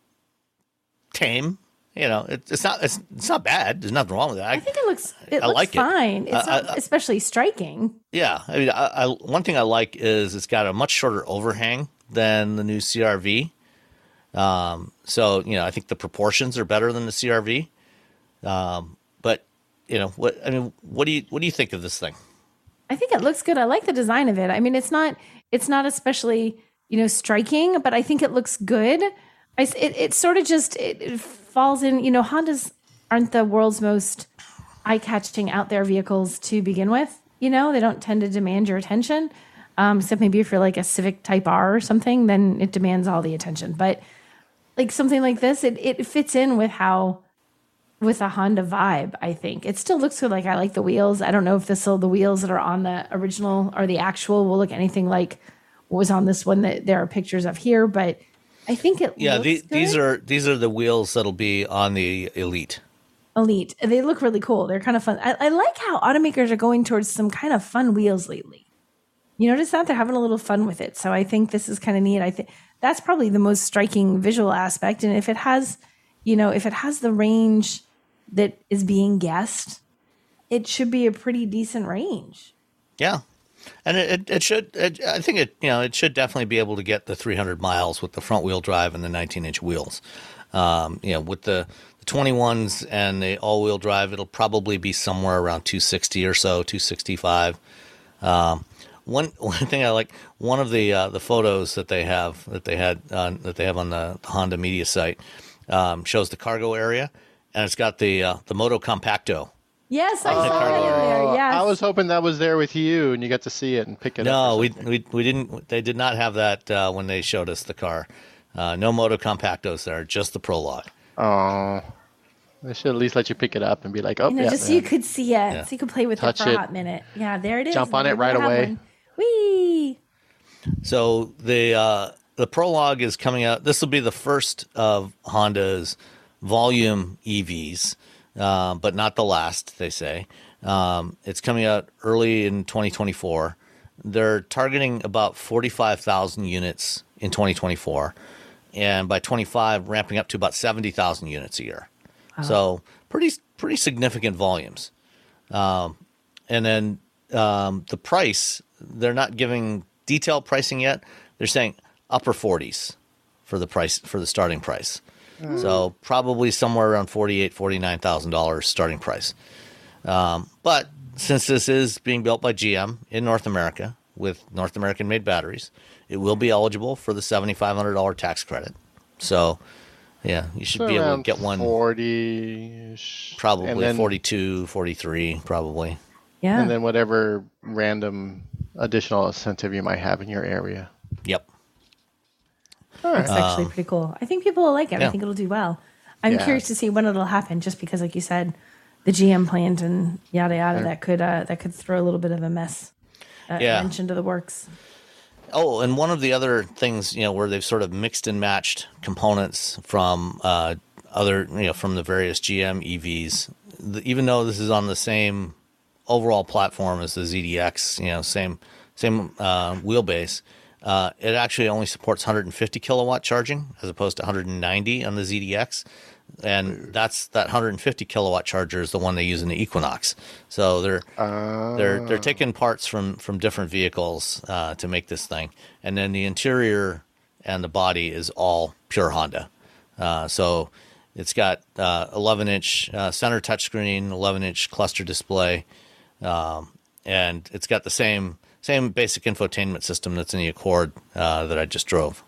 tame. You know, it, it's not it's, it's not bad. There's nothing wrong with it. I, I think it looks it I looks like it. fine. It's I- not I- especially striking. yeah. I mean, I, I, one thing I like is it's got a much shorter overhang than the new C R V. Um, so, you know, I think the proportions are better than the C R V. Um, but, you know, what I mean, what do you what do you think of this thing? I think it looks good. I like the design of it. I mean, it's not it's not especially, you know, striking, but I think it looks good. I, s- it, it sort of just it, it falls in, you know, Hondas aren't the world's most eye-catching out there vehicles to begin with. You know, they don't tend to demand your attention. Um, except maybe if you're like a Civic Type R or something, then it demands all the attention. But like something like this, it, it fits in with how with a Honda vibe, I think. It still looks good. Like, I like the wheels. I don't know if this will, the wheels that are on the original or the actual will look anything like what was on this one that there are pictures of here, but I think it Yeah, looks the, good. these are these are the wheels that'll be on the Elite. Elite. They look really cool. They're kind of fun. I, I like how automakers are going towards some kind of fun wheels lately. You notice that? They're having a little fun with it. So I think this is kind of neat. I think that's probably the most striking visual aspect. And if it has, you know, if it has the range that is being guessed, it should be a pretty decent range. Yeah. And it, it, it should, it, I think it, you know, it should definitely be able to get the three hundred miles with the front wheel drive and the nineteen inch wheels. Um, you know, with the, the twenty-ones and the all wheel drive, it'll probably be somewhere around two sixty or so, two sixty-five. Um, one, one thing I like, one of the, uh, the photos that they have, that they had, uh, that they have on the Honda media site, um, shows the cargo area, and it's got the, uh, the Moto Compacto. Yes, I Oh, saw that in there. Yes. I was hoping that was there with you and you got to see it and pick it up. No, or we, something. we we didn't. They did not have that uh, when they showed us the car. Uh, no Moto Compactos there, just the Prologue. Oh, they should at least let you pick it up and be like, oh, You know, yeah, just so you man. could see it, so you could play with Touch it for it. a hot minute. Yeah, there it is. Jump on it Maybe right we'll have away. one. Whee! So the uh, the Prologue is coming out. This will be the first of Honda's volume E Vs, uh, but not the last. They say um, it's coming out early in twenty twenty-four. They're targeting about forty-five thousand units in twenty twenty-four, and by twenty-five, ramping up to about seventy thousand units a year. So pretty pretty significant volumes. Um, and then um, the price, they're not giving detailed pricing yet. They're saying upper forties for the price for the starting price. So probably somewhere around forty-eight, forty-nine thousand dollars starting price. Um, but since this is being built by G M in North America with North American made batteries, it will be eligible for the seventy-five hundred dollars tax credit. So yeah, you should So be able to around get one forty-ish. probably and then, forty-two, forty-three probably. Yeah. And then whatever random additional incentive you might have in your area. Yep. That's actually pretty cool. I think people will like it. yeah. I think it'll do well. I'm Yeah. curious to see when it'll happen, just because, like you said, the G M plant and yada yada that could uh, that could throw a little bit of a mess. Uh, Yeah. wrench into the works. Oh, and one of the other things, you know, where they've sort of mixed and matched components from uh, other, you know, from the various G M E Vs, the, even though this is on the same overall platform as the Z D X, you know, same same uh, wheelbase, uh, it actually only supports one hundred fifty kilowatt charging as opposed to one hundred ninety on the Z D X. And that's that one hundred fifty kilowatt charger is the one they use in the Equinox. So they're they're they're taking parts from from different vehicles uh, to make this thing, and then the interior and the body is all pure Honda. Uh, so it's got uh, eleven inch uh, center touchscreen, eleven inch cluster display, um, and it's got the same same basic infotainment system that's in the Accord uh, that I just drove.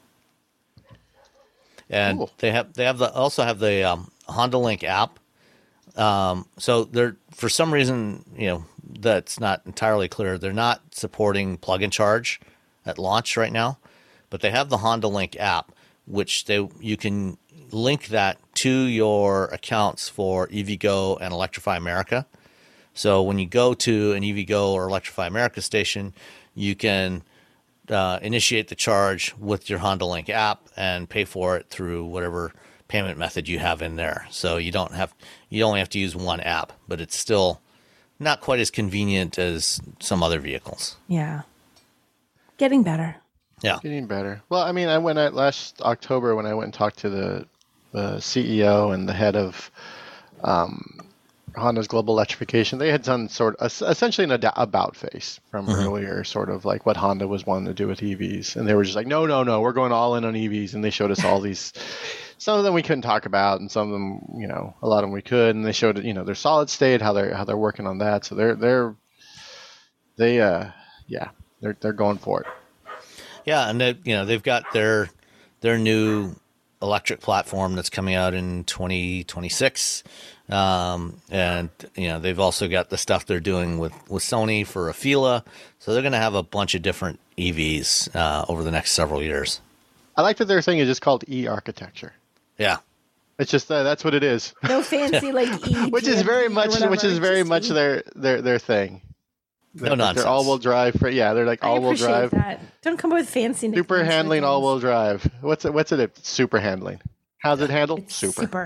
And Cool. they have they have the also have the um, Honda Link app. Um, so they're for some reason, you know, that's not entirely clear. They're not supporting plug and charge at launch right now, but they have the Honda Link app, which they you can link that to your accounts for EVgo and Electrify America. So when you go to an EVgo or Electrify America station, you can Uh, initiate the charge with your Honda Link app and pay for it through whatever payment method you have in there. So you don't have, you only have to use one app, but it's still not quite as convenient as some other vehicles. Yeah. Getting better. Yeah. Getting better. Well, I mean, I went at last October when I went and talked to the, the C E O and the head of um, Honda's global electrification. They had done sort of essentially an ad- about face from Mhm. earlier, sort of like what Honda was wanting to do with E Vs, and they were just like, no, no, no, we're going all in on E Vs, and they showed us all these. Some of them we couldn't talk about, and some of them, you know, a lot of them we could, and they showed, you know, their solid state, how they're how they're working on that. So they're they're they uh yeah they're they're going for it. Yeah. And they, you know, they've got their, their new electric platform that's coming out in twenty twenty-six. Um, and you know, they've also got the stuff they're doing with, with Sony for Afeela. So they're going to have a bunch of different E Vs, uh, over the next several years. I like that their thing is just called e-architecture. Yeah. It's just uh, that's what it is. No fancy like E. which is very G M P or much whatever, which is it's very just much E. their their their thing. No They're, nonsense. They're all-wheel drive. For, yeah, they're like I all-wheel appreciate drive, that. Don't come up with fancy nicknames super for handling, things. all-wheel drive. What's it? What's it? Super handling. How's it handled? It's Super. Super.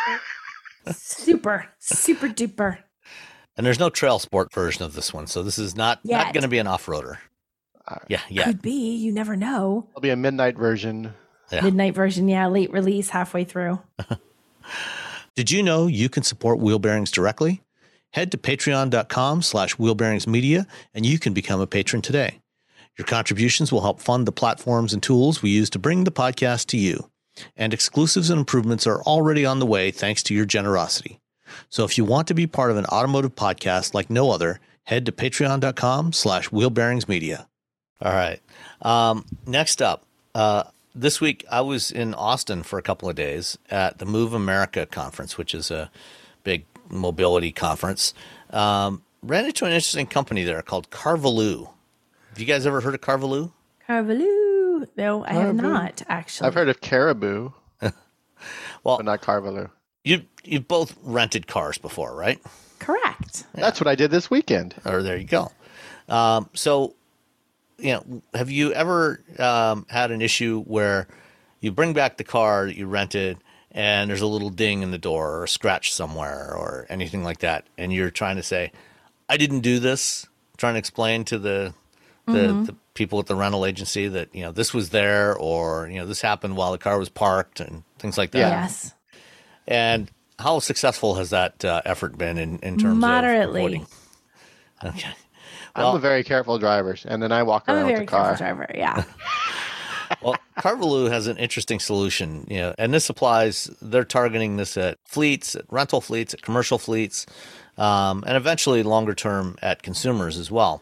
super. Super duper. And there's no trail sport version of this one. So this is not, Yet. not going to be an off-roader. Yeah. Yeah. Could be. You never know. There'll be a midnight version. Yeah. Midnight version. Yeah. Late release halfway through. Did you know you can support Wheel Bearings directly? Head to patreon.com slash wheelbearingsmedia, and you can become a patron today. Your contributions will help fund the platforms and tools we use to bring the podcast to you. And exclusives and improvements are already on the way thanks to your generosity. So if you want to be part of an automotive podcast like no other, head to patreon.com slash wheelbearingsmedia. All right. Um, next up, uh, this week I was in Austin for a couple of days at the Move America conference, which is a big mobility conference. Um, ran into an interesting company there called Carvaloo. Have you guys ever heard of Carvaloo? Carvaloo. No, I have not, actually. I've heard of Caribou, well, but not Carvaloo. You, you've both rented cars before, right? Correct. Yeah. That's what I did this weekend. Or there you go. Um, so, you know, have you ever um, had an issue where you bring back the car that you rented and there's a little ding in the door or a scratch somewhere or anything like that, and you're trying to say, I didn't do this, trying to explain to the the, mm-hmm. the people at the rental agency that, you know, this was there, or, you know, this happened while the car was parked and things like that. Yes. And how successful has that uh, effort been in, in terms Moderately. of reporting? Okay. Well, I'm a very careful driver, and then I walk I'm around a with very the car. careful driver, yeah. Well, Carvaloo has an interesting solution, you know, and this applies, they're targeting this at fleets, at rental fleets, at commercial fleets, um, and eventually longer term at consumers as well.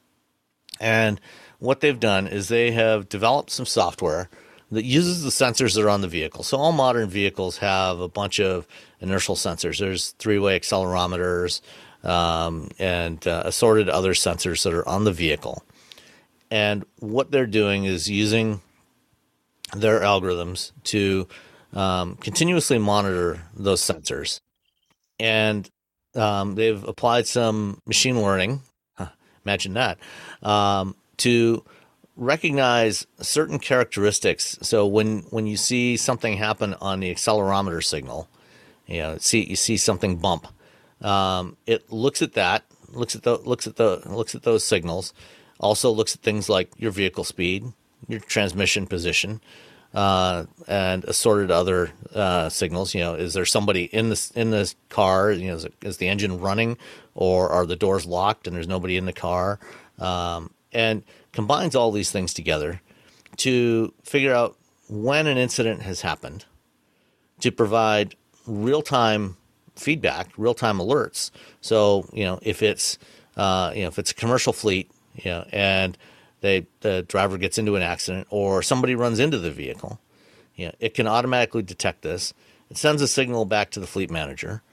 And what they've done is they have developed some software that uses the sensors that are on the vehicle. So all modern vehicles have a bunch of inertial sensors. There's three-way accelerometers um, and uh, assorted other sensors that are on the vehicle. And what they're doing is using their algorithms to um, continuously monitor those sensors. And um, they've applied some machine learning, huh, imagine that, um, to recognize certain characteristics. So when, when you see something happen on the accelerometer signal, you know, see you see something bump, um, it looks at that, looks at the looks at the looks at those signals, also looks at things like your vehicle speed, your transmission position, uh, and assorted other uh, signals. You know, is there somebody in this in this car? You know, is, it, is the engine running, or are the doors locked and there's nobody in the car? Um, and combines all these things together to figure out when an incident has happened, to provide real-time feedback, real-time alerts. So, you know, if it's uh, you know if it's a commercial fleet, you know, and they the driver gets into an accident or somebody runs into the vehicle, you know, it can automatically detect this. It sends a signal back to the fleet manager,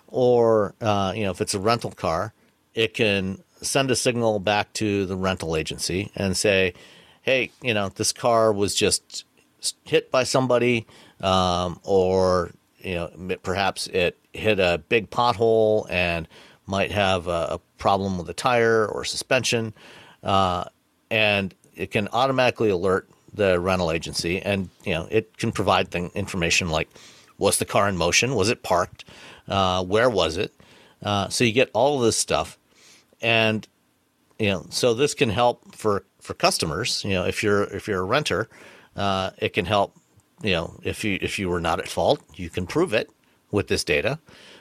or uh, you know, if it's a rental car, it can send a signal back to the rental agency and say, hey, you know, this car was just hit by somebody, um, or, you know, perhaps it hit a big pothole and might have a, a problem with a tire or suspension. Uh, and it can automatically alert the rental agency, and, you know, it can provide thing, information like, was the car in motion? Was it parked? Uh, where was it? Uh, so you get all of this stuff. And, you know, so this can help for, for customers. You know, if you're if you're a renter, uh, it can help. You know, if you if you were not at fault, you can prove it with this data.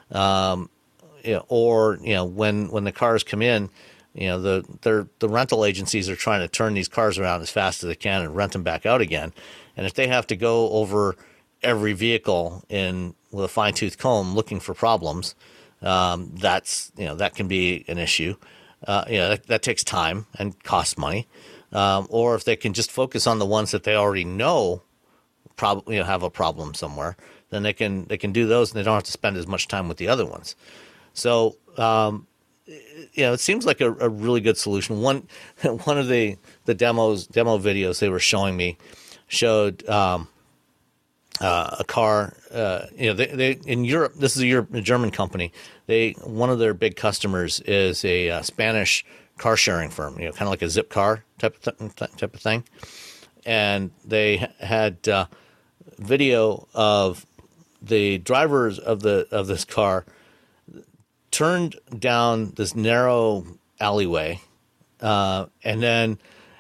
Um, you know, or you know, when when the cars come in, you know, the the the rental agencies are trying to turn these cars around as fast as they can and rent them back out again. And if they have to go over every vehicle in with a fine tooth comb looking for problems, um, that's you know that can be an issue. Uh, you know, that, that takes time and costs money. Um, or if they can just focus on the ones that they already know probably you know, have a problem somewhere, then they can they can do those and they don't have to spend as much time with the other ones. So, um, you know, it seems like a, a really good solution. One one of the, the demos demo videos they were showing me showed um, uh, a car. Uh, you know, they, they in Europe. This is a, Europe, a German company. They one of their big customers is a uh, Spanish car sharing firm. You know, kind of like a Zipcar type of th- type of thing. And they had uh, video of the drivers of the of this car turned down this narrow alleyway, uh, and then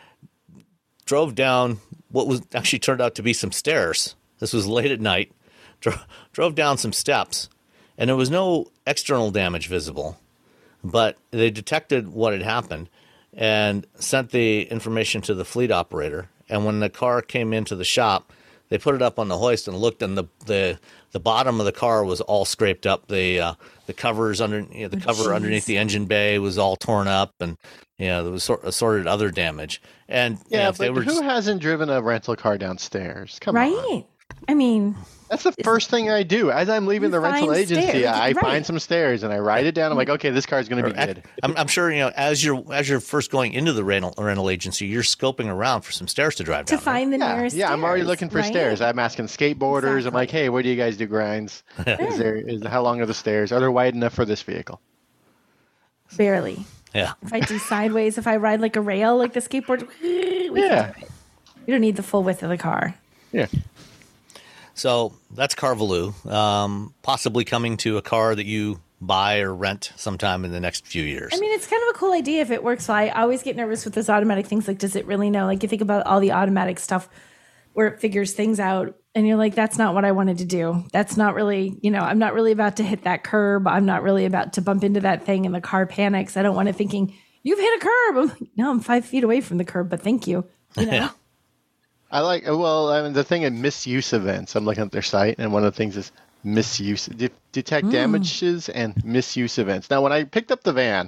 drove down what was actually turned out to be some stairs. This was late at night. Dro- drove down some steps, and there was no external damage visible. but they detected what had happened and sent the information to the fleet operator. And when the car came into the shop, they put it up on the hoist and looked, and the the, the bottom of the car was all scraped up. The uh, the covers under you know, the Oh, cover geez. underneath the engine bay was all torn up, and you know, there was sort assorted other damage. And you know, Yeah, if they but were who just, hasn't driven a rental car downstairs? Come on. Right? I mean, That's the first thing I do. As I'm leaving You the rental find agency, stairs, I right. find some stairs and I write it down. I'm like, okay, this car's going to be good. I'm, I'm sure you know as you're as you're first going into the rental rental agency, you're scoping around for some stairs to drive to down. find the Yeah, nearest yeah. I'm already stairs, looking for right? stairs. I'm asking skateboarders. I'm like, Exactly. hey, where do you guys do grinds? Is there is how long are the stairs? Are they wide enough for this vehicle? Barely. Yeah. If I do sideways, if I ride like a rail, like the skateboard, we Yeah. can do it. You don't need the full width of the car. Yeah. So that's Carvaloo, um, possibly coming to a car that you buy or rent sometime in the next few years. I mean, it's kind of a cool idea if it works. Well, I always get nervous with those automatic things. Like, does it really know? Like, you think about all the automatic stuff where it figures things out, and you're like, that's not what I wanted to do. That's not really, you know, I'm not really about to hit that curb. I'm not really about to bump into that thing and the car panics. I don't want it thinking, you've hit a curb. I'm like, no, I'm five feet away from the curb, but thank you. You know? Yeah. I like, well, I mean, the thing in misuse events, I'm looking at their site, and one of the things is misuse, de- detect damages and misuse events. Now, when I picked up the van,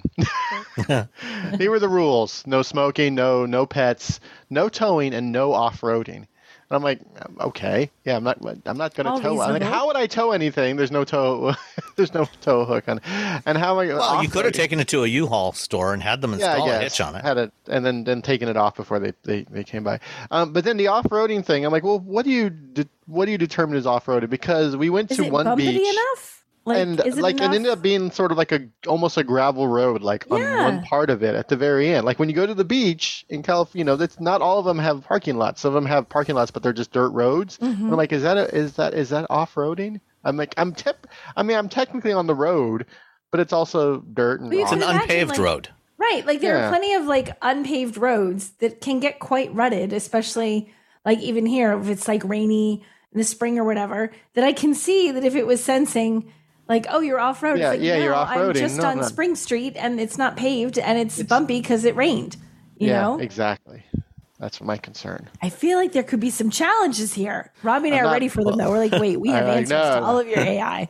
here were the rules: no smoking, no no pets, no towing, and no off-roading. And I'm like, okay, yeah, I'm not, I'm not going All to tow. I'm like, reasonable. how would I tow anything? There's no tow, there's no tow hook on, and how am I? well, you could have off-roading? taken it to a U-Haul store and had them Yeah, I install a guess. hitch on it. Had it, and then then taking it off before they, they, they came by. Um, but then the off-roading thing, I'm like, well, what do you de- what do you determine as off-roaded? Because we went Is to it one bumpy beach, enough? Like, and is it like enough? it ended up being sort of like a almost a gravel road, like on Yeah. one part of it at the very end. Like when you go to the beach in California, you know, that's not all of them have parking lots. Some of them have parking lots, but they're just dirt roads. Mm-hmm. And I'm like, is that a, is that is that off-roading? I'm like, I'm tip. I mean, I'm technically on the road, but it's also dirt and Well, you It's rock. an can imagine, unpaved like- road. Right. Like there Yeah. are plenty of like unpaved roads that can get quite rutted, especially like even here, if it's like rainy in the spring or whatever, that I can see that if it was sensing like, oh, you're off road. Yeah, it's like, yeah, no, you're I'm off-roading. just No, on no. Spring Street and it's not paved and it's, bumpy because it rained. You yeah, know? exactly. That's my concern. I feel like there could be some challenges here. Robbie and I I'm are not- ready for them though. We're like, wait, we have I'm like, answers no. to all of your A I.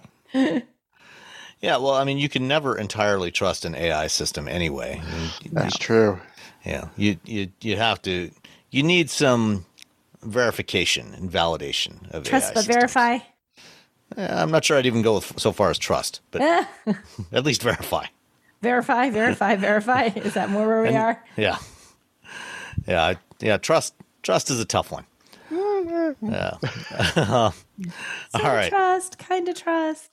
Yeah, well, I mean, you can never entirely trust an A I system anyway. I mean, That's true. yeah, you you you have to. You need some verification and validation of Trust A I but systems. verify. Eh, I'm not sure I'd even go with, so far as trust, but at least verify. Verify, verify, verify. Is that more where we And- are? Yeah, yeah, I- yeah. Trust trust is a tough one. Yeah. All right. Trust, kind of trust.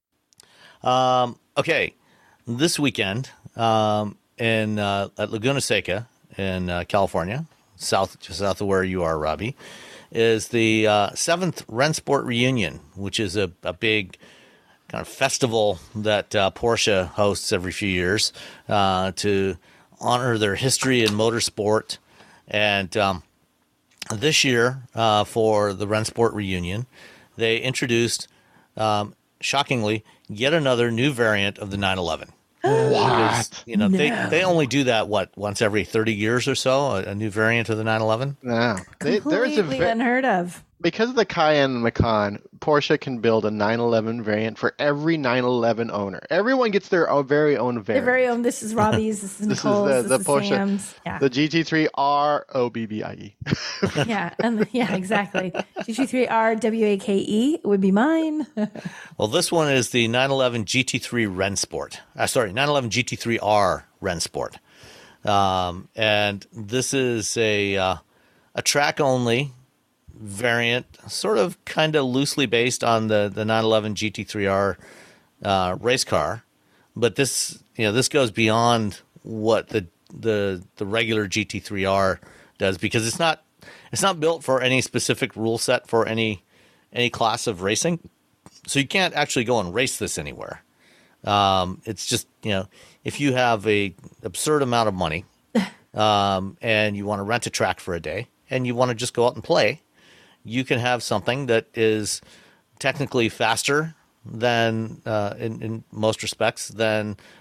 Um, okay, this weekend um, in uh, at Laguna Seca in uh, California, south just south of where you are, Robbie, is the uh, seventh Rennsport reunion, which is a, a big kind of festival that uh, Porsche hosts every few years uh, to honor their history in motorsport. And um, this year, uh, for the Rennsport reunion, they introduced, um, shockingly, yet another new variant of the nine eleven. What? You know, they, they only do that, what, once every thirty years or so, a, a new variant of the nine eleven? No. They, there's a Completely ve- unheard of. because of the Cayenne Macan, Porsche can build a nine eleven variant for every nine eleven owner. Everyone gets their own, very own Their variant. very own. This is Robbie's. This is This is Nicole's. the, this the is Porsche, Sam's. Yeah, the G T three R O B B I E. yeah, and yeah, exactly. G T three R W A K E would be mine. Well, this one is the nine eleven G T three Rennsport. Uh, sorry, nine eleven G T three R Rennsport. Um, and this is a uh, a track only variant, sort of kind of loosely based on the, the nine eleven G T three R uh, race car. But this, you know, this goes beyond what the the the regular G T three R does, because it's not it's not built for any specific rule set for any any class of racing. So you can't actually go and race this anywhere. Um, it's just, you know, if you have a absurd amount of money um, and you want to rent a track for a day and you want to just go out and play, you can have something that is technically faster than, uh, in, in most respects, than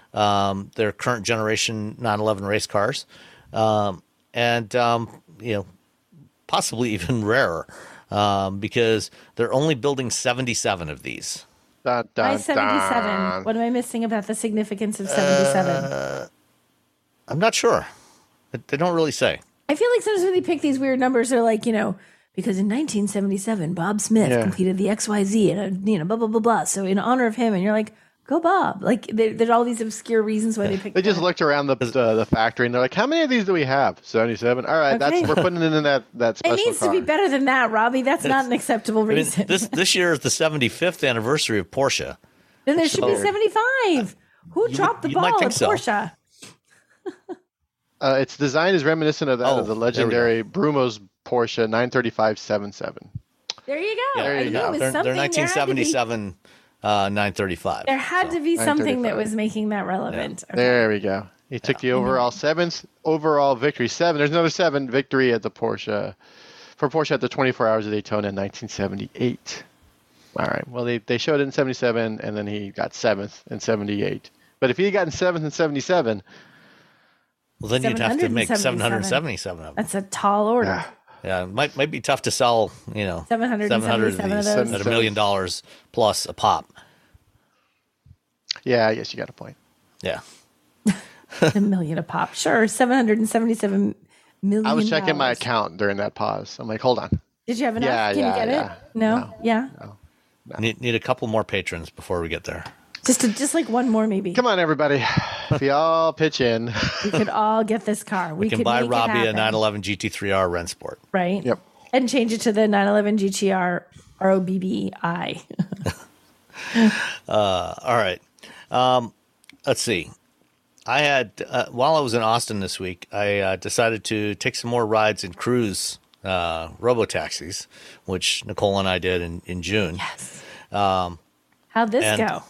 um, their current generation nine eleven race cars, um, and um, you know, possibly even rarer, um, because they're only building seventy-seven of these. Dun, dun, Why seventy-seven? dun. What am I missing about the significance of seventy-seven? Uh, I'm not sure. They don't really say. I feel like sometimes when they pick these weird numbers, they're like, you know, because in nineteen seventy-seven, Bob Smith Yeah. completed the X Y Z and, you know, blah, blah, blah, blah. So in honor of him, and you're like, go Bob. Like, there, there's all these obscure reasons why they picked They just that. looked around the uh, the factory and they're like, "How many of these do we have? seventy-seven. All right, Okay. that's we're putting it in that that special It needs car." to be better than that, Robbie. That's not an acceptable I mean, reason. this this year is the seventy-fifth anniversary of Porsche. then there should be so- seventy-five. Who You dropped would- the you might ball think at so. Porsche? Uh, its design is reminiscent of that Oh, of the there we legendary Brumos Porsche nine thirty-five seventy-seven. There you go. there I you knew go. it was They're, something. they're there had to be- nineteen seventy-seven uh, nine thirty-five. There had So, to be something that nine thirty-five. was making that relevant. Okay. There we go. He took the overall seventh overall victory. Seven. There's another seven victory at the Porsche for Porsche at the twenty-four Hours of Daytona in nineteen seventy-eight. All right. Well, they they showed it in seventy-seven, and then he got seventh in seventy-eight. But if he had gotten seventh in seventy-seven, well, then you'd have to make seven hundred seventy-seven. seventy-seven of them. That's a tall order. yeah. Yeah, it might might be tough to sell. You know, seven hundred seven hundred of seventy-seven of these those. at a million dollars plus a pop. yeah, I guess you got a point. Yeah. A million a pop. Sure, seven hundred seventy-seven million. I was checking my account during that pause. I'm like, hold on. Did you have enough? Yeah, Can yeah, you get yeah. it? No? No. Yeah. Need need a couple more patrons before we get there. Just to, just like one more maybe. Come on, everybody. If you all pitch in. We could all get this car. We, We can could buy make it Robbie a happen, nine eleven G T three R Ren Sport. right? Yep. And change it to the nine eleven G T R R O B B I. Uh, all right. Um, let's see. I had uh, while I was in Austin this week, I uh, decided to take some more rides in cruise uh, robo taxis, which Nicole and I did in, in June. Yes. Um, How'd this and- go?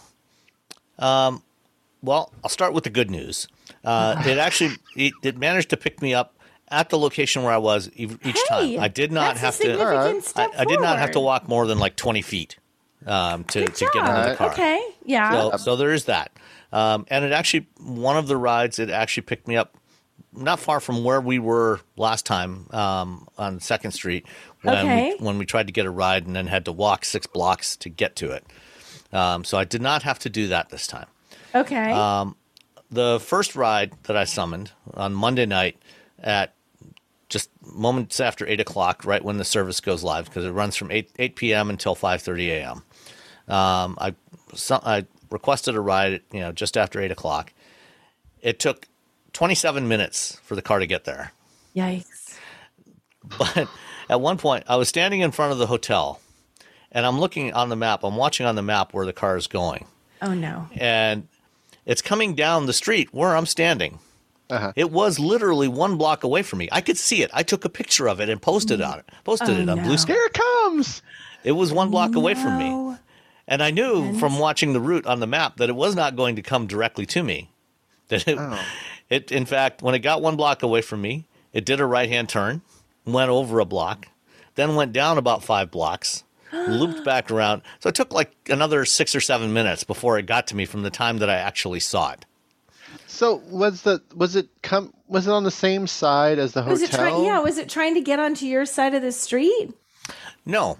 Well, I'll start with the good news. Uh, it actually it, it managed to pick me up at the location where I was e- each Hey, time. I did not that's have a to. significant Alright. step I, I did not have to forward. walk more than like twenty feet um, to, Good to get into the job. car. Okay. Yeah. So, so there is that. Um, and it actually, one of the rides, it actually picked me up not far from where we were last time um, on Second Street when, Okay. we, when we tried to get a ride and then had to walk six blocks to get to it. Um, so I did not have to do that this time. okay. Um, the first ride that I summoned on Monday night at just moments after eight o'clock, right when the service goes live, because it runs from eight eight p.m. until five thirty a.m. Um, I so, I requested a ride, you know, just after eight o'clock. It took twenty-seven minutes for the car to get there. Yikes. But at one point, I was standing in front of the hotel, and I'm looking on the map. I'm watching on the map where the car is going, Oh no. and it's coming down the street where I'm standing. Uh-huh. It was literally one block away from me. I could see it. I took a picture of it and posted on it. Posted Oh, it on no. Blue Sky. Here it comes. It was one block away from me. No. And I knew from watching the route on the map that it was not going to come directly to me. That it, Oh. it in fact, when it got one block away from me, it did a right-hand turn, went over a block, then went down about five blocks, looped back around. So it took like another six or seven minutes before it got to me from the time that I actually saw it. So was the was it come was it on the same side as the hotel? Was it trying? Yeah. Was it trying to get onto your side of the street? No.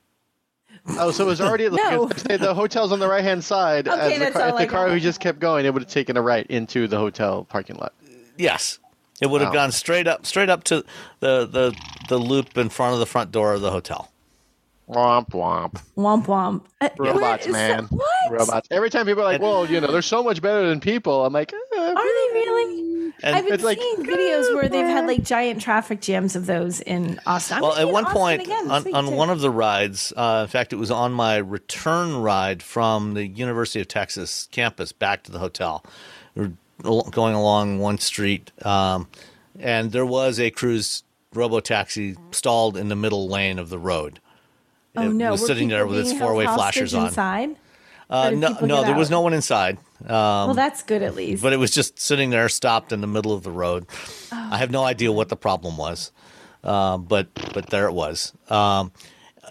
Oh, so it was already No. the, the hotel's on the right hand side. Okay, as the that's car, all if the I car got. who just kept going, it would have taken a right into the hotel parking lot. Yes. It would have Oh. gone straight up straight up to the, the the loop in front of the front door of the hotel. Womp womp. Womp womp. Uh, Robots, what is man. that- What? Robots. Every time people are like, "Well, you know, they're so much better than people," I'm like, eh, Are they really? And I've been It's like, seeing videos where they've had like giant traffic jams of those in Austin. I'm well, gonna at be in one Austin point again this on, week, on too. one of the rides, uh, in fact, it was on my return ride from the University of Texas campus back to the hotel. We were al- going along one street, um, and there was a cruise robo-taxi stalled in the middle lane of the road. Oh It no! was were sitting there people with its being held four-way hostage flashers on. inside? Uh, Or did no, people no, get there was out? no one inside. Um, Well, that's good at least. but it was just sitting there, stopped in the middle of the road. I have no idea what the problem was, uh, but but there it was. Um,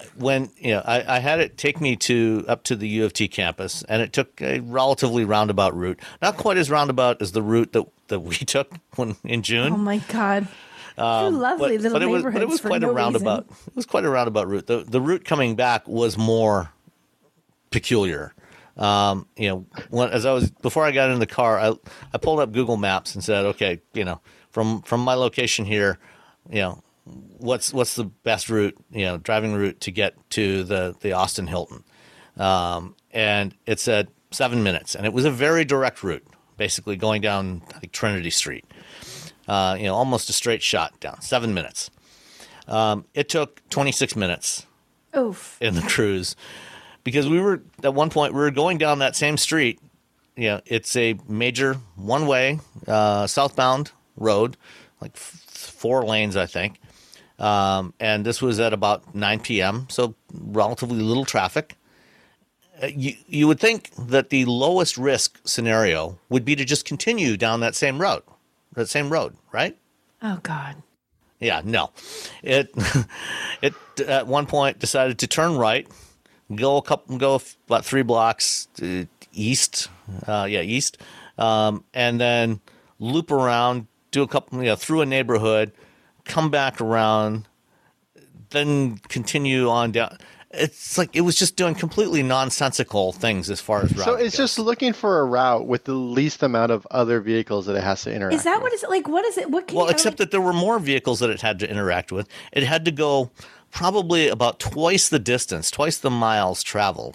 when you know, I, I had it take me to up to the U of T campus, and it took a relatively roundabout route. Not quite as roundabout as the route that, that we took when in June. Oh my God. Um, lovely but, little but it was, neighborhoods but it was for quite no a roundabout. reason. It was quite a roundabout route. The the route coming back was more peculiar. Um, you know, when, as I was before I got in the car, I I pulled up Google Maps and said, okay, you know, from from my location here, you know, what's what's the best route, you know, driving route to get to the the Austin Hilton, um, and it said seven minutes, and it was a very direct route, basically going down like Trinity Street. Uh, you know, almost a straight shot down, seven minutes. Um, it took twenty-six minutes Oof. in the cruise because we were, at one point, we were going down that same street. You know, it's a major one-way uh, southbound road, like f- four lanes, I think. Um, and this was at about nine p.m., so relatively little traffic. Uh, you, you would think that the lowest risk scenario would be to just continue down that same road. That same road, right? Oh God. Yeah, no. It it at one point decided to turn right, go a couple, go about three blocks uh, east, uh, yeah, east, um, and then loop around, do a couple, you know, through a neighborhood, come back around, then continue on down. It's like it was just doing completely nonsensical things as far as routing So it's goes. just looking for a route with the least amount of other vehicles that it has to interact Is that with. what is it like? What is it? What can Well, you except like, that there were more vehicles that it had to interact with. It had to go probably about twice the distance, twice the miles traveled.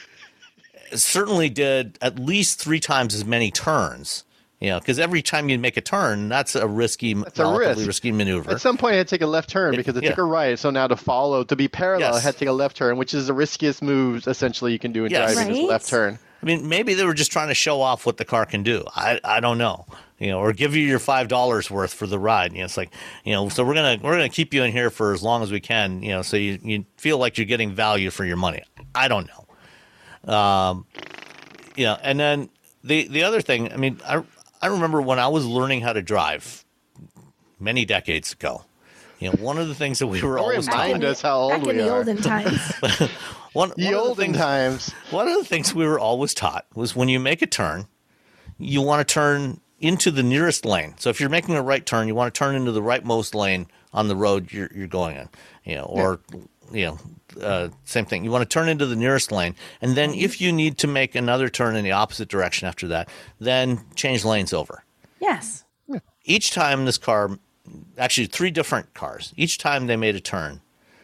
It certainly did at least three times as many turns. You know, because every time you make a turn, that's a risky, That's a relatively risk. risky maneuver. At some point, it had to take a left turn because it yeah. took a right. So now to follow, to be parallel, Yes. it had to take a left turn, which is the riskiest moves essentially you can do in Yes. driving is Right? left turn. I mean, maybe they were just trying to show off what the car can do. I, I don't know, you know, or give you your five dollars worth for the ride. You know, it's like, you know, so we're gonna we're gonna keep you in here for as long as we can. You know, so you, you feel like you're getting value for your money. I don't know. Um, you know, and then the the other thing. I mean, I I remember when I was learning how to drive many decades ago. You know, one of the things that we were Don't always remind taught. us how old back we in the are. olden times? One, The one of the olden things, times. One of the things we were always taught was when you make a turn, you want to turn into the nearest lane. So if you're making a right turn, you want to turn into the rightmost lane on the road you're, you're going in, you know, or, you know, uh, same thing. You want to turn into the nearest lane. And then if you need to make another turn in the opposite direction after that, then change lanes over. Yes. Each time this car, actually three different cars, each time they made a turn,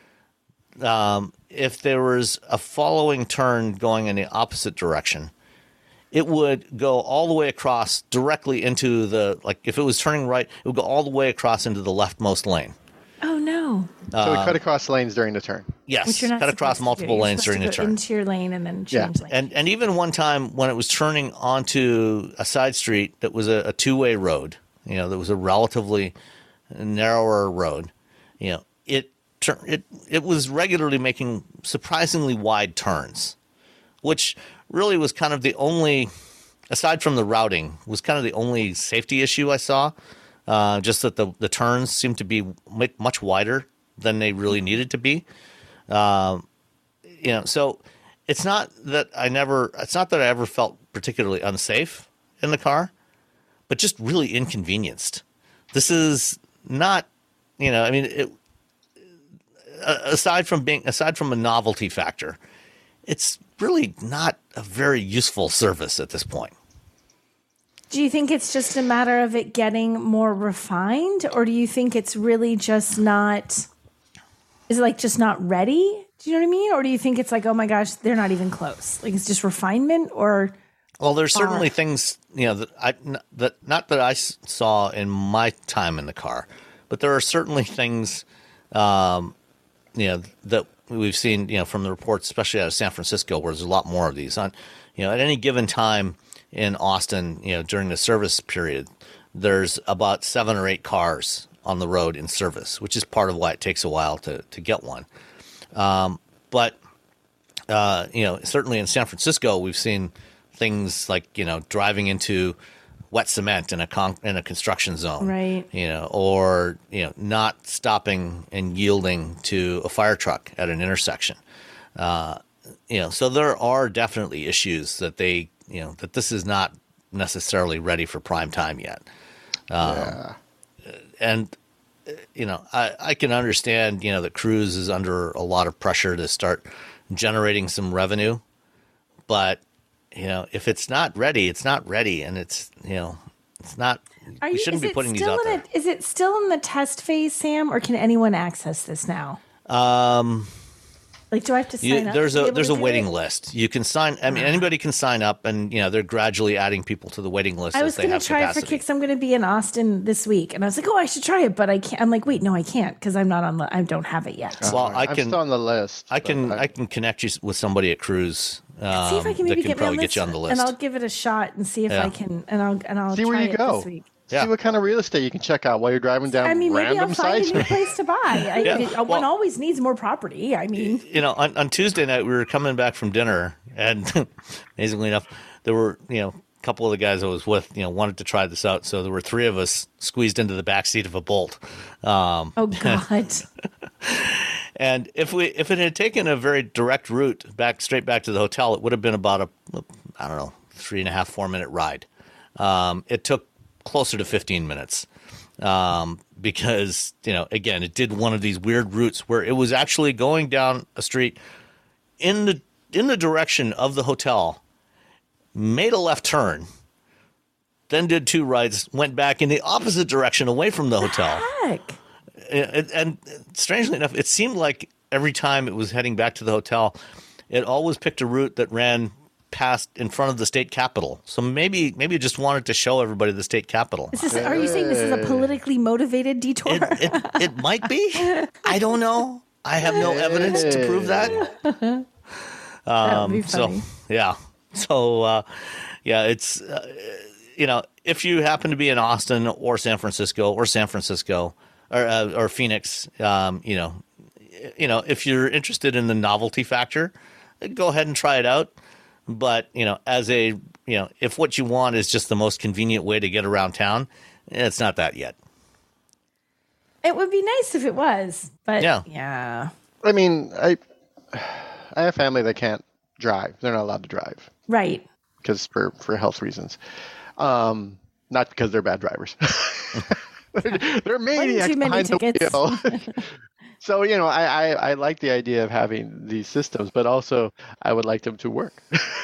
um, if there was a following turn going in the opposite direction, it would go all the way across directly into the, like if it was turning right, it would go all the way across into the leftmost lane. Oh no. So we cut across lanes during the turn. Yes, Which you're not cut across supposed to do. multiple You're lanes supposed during to the go turn. into your lane and then Yeah. change lane. And and even one time when it was turning onto a side street that was a, a two-way road, you know, that was a relatively narrower road, you know, it tur- it it was regularly making surprisingly wide turns, which really was kind of the only, aside from the routing, was kind of the only safety issue I saw. Uh, just that the the turns seemed to be mu- much wider than they really needed to be. Um, you know, so it's not that I never, it's not that I ever felt particularly unsafe in the car, but just really inconvenienced. This is not, you know, I mean, it, aside from being, aside from a novelty factor, it's really not a very useful service at this point. Do you think it's just a matter of it getting more refined, or do you think it's really just not, is it like just not ready? Do you know what I mean? Or do you think it's like, oh my gosh, they're not even close? Like it's just refinement, or? Well, there's certainly Uh, things, you know, that I, that not that I s- saw in my time in the car, but there are certainly things, um, you know, that we've seen, you know, from the reports, especially out of San Francisco, where there's a lot more of these. On, you know, at any given time in Austin, you know, during the service period, there's about seven or eight cars on the road in service, which is part of why it takes a while to to get one. Um, but uh, you know, certainly in San Francisco, we've seen things like, you know, driving into wet cement in a con- in a construction zone, Right. You know, or you know, not stopping and yielding to a fire truck at an intersection. Uh, you know, so there are definitely issues that they, you know, that this is not necessarily ready for prime time yet. Um, Yeah. And you know, I, I can understand, you know, that Cruise is under a lot of pressure to start generating some revenue, but you know, if it's not ready, it's not ready, and it's, you know, it's not. Are we you, shouldn't is be it putting these still out in there. A, is it still in the test phase, Sam, or can anyone access this now? Um, Like, do I have to sign you, up? there's to be a able there's to a do waiting it? list. You can sign. I mean, anybody can sign up, and you know, they're gradually adding people to the waiting list I as was they going have to try capacity. it for kicks. I'm going to be in Austin this week, and I was like, "Oh, I should try it," but I can't. I'm like, "Wait, no, I can't because I'm not on the. I don't have it yet." Well, I I'm can. still on the list. I can. but I can connect you with somebody at Cruise. Um, see if I can maybe that can get me on probably this, get you on the list. and I'll give it a shot and see if Yeah. I can. And I'll and I'll see try where you it go. this week. See Yeah. what kind of real estate you can check out while you're driving down I mean, maybe random I'll find sites. a new place to buy. I, Yeah. it- one Well- always needs more property. I mean, you know, on, on Tuesday night, we were coming back from dinner, and amazingly enough, there were, you know, a couple of the guys I was with, you know, wanted to try this out. So there were three of us squeezed into the back seat of a Bolt. Um, oh god, and if we, if it had taken a very direct route back, straight back to the hotel, it would have been about a, I don't know, three and a half, four minute ride. Um, it took closer to fifteen minutes. Um, because, you know, again, it did one of these weird routes where it was actually going down a street in the in the direction of the hotel, made a left turn, then did two rights, went back in the opposite direction away from the hotel. heck. And, and strangely enough, it seemed like every time it was heading back to the hotel, it always picked a route that ran past in front of the state capitol. So maybe maybe it just wanted to show everybody the state capitol. Is this, are you saying this is a politically motivated detour? It, it, it might be. I don't know. I have no evidence to prove that. That would be Um, so funny. yeah, so uh, yeah, it's uh, you know, if you happen to be in Austin or San Francisco or San Francisco or uh, or Phoenix, um, you know, you know, if you're interested in the novelty factor, go ahead and try it out. But you know, as a you know, if what you want is just the most convenient way to get around town, it's not that yet. It would be nice if it was, but Yeah. yeah. I mean, I I have family that can't drive. They're not allowed to drive Right. because for, for health reasons. Um, not because they're bad drivers. they're, they're maniacs too many behind the tickets. wheel. So, you know, I, I, I like the idea of having these systems, but also I would like them to work.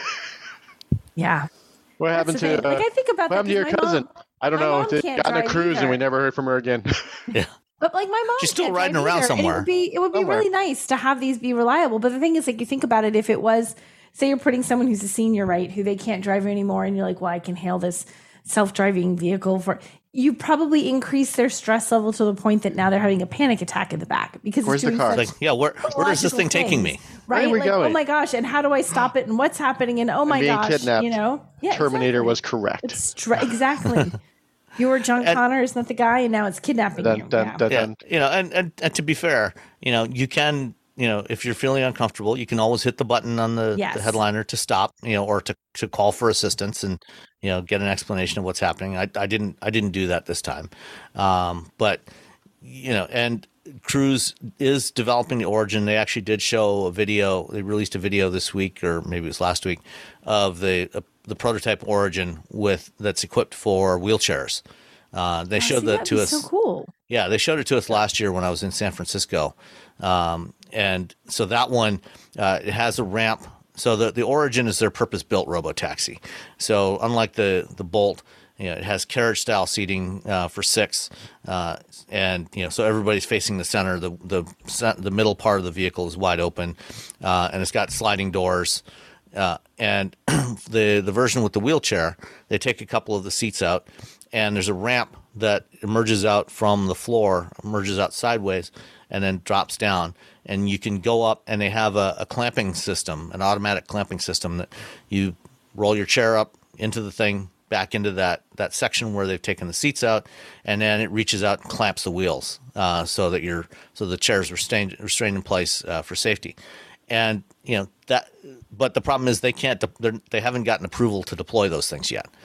Yeah. What That's happened the to thing. Like, uh, I think about what that happened to your 'cause my cousin? mom- I don't my know. mom They can't got on a drive cruise and either. we never heard from her again. Yeah. But like my mom, She's still can't riding drive around either, and somewhere. It would be, it would be Somewhere. really nice to have these be reliable. But the thing is, like, you think about it, if it was, say, you're putting someone who's a senior, right, who they can't drive anymore, and you're like, well, I can hail this self-driving vehicle for. You probably increase their stress level to the point that now they're having a panic attack in the back because Where's it's the doing car? such Like, yeah, where where is this logical thing taking me? things, Where Right? are we like, oh going? my gosh, and how do I stop it? And what's happening? And oh my Being gosh, kidnapped. you know, yeah, Terminator exactly. was correct. It's str- exactly. You were John And- Connor, is not the guy, and now it's kidnapping Dun, you. dun, Yeah. dun, Yeah, dun. you know, and, and and to be fair, you know, you can, you know, if you're feeling uncomfortable, you can always hit the button on the, Yes. the headliner to stop, you know, or to, to call for assistance and, you know, get an explanation of what's happening. I, I didn't I didn't do that this time, um, but you know, and Cruise is developing the Origin. They actually did show a video. They released a video this week, or maybe it was last week, of the uh, the prototype Origin with that's equipped for wheelchairs. Uh, they Oh, showed see, that that'd to be us. So cool. Yeah, they showed it to us last year when I was in San Francisco, um, and so that one uh, it has a ramp. So the the Origin is their purpose built robotaxi. So unlike the the Bolt, you know, it has carriage style seating uh, for six, uh, and you know, so everybody's facing the center. The the cen- the middle part of the vehicle is wide open, uh, and it's got sliding doors. Uh, and the the version with the wheelchair, they take a couple of the seats out, and there's a ramp that emerges out from the floor, emerges out sideways, and then drops down. And you can go up, and they have a, a clamping system, an automatic clamping system that you roll your chair up into the thing, back into that, that section where they've taken the seats out, and then it reaches out and clamps the wheels uh, so that you're so the chair's restrained restrained in place uh, for safety. And you know that, but the problem is they can't. De- they're- they haven't gotten approval to deploy those things yet.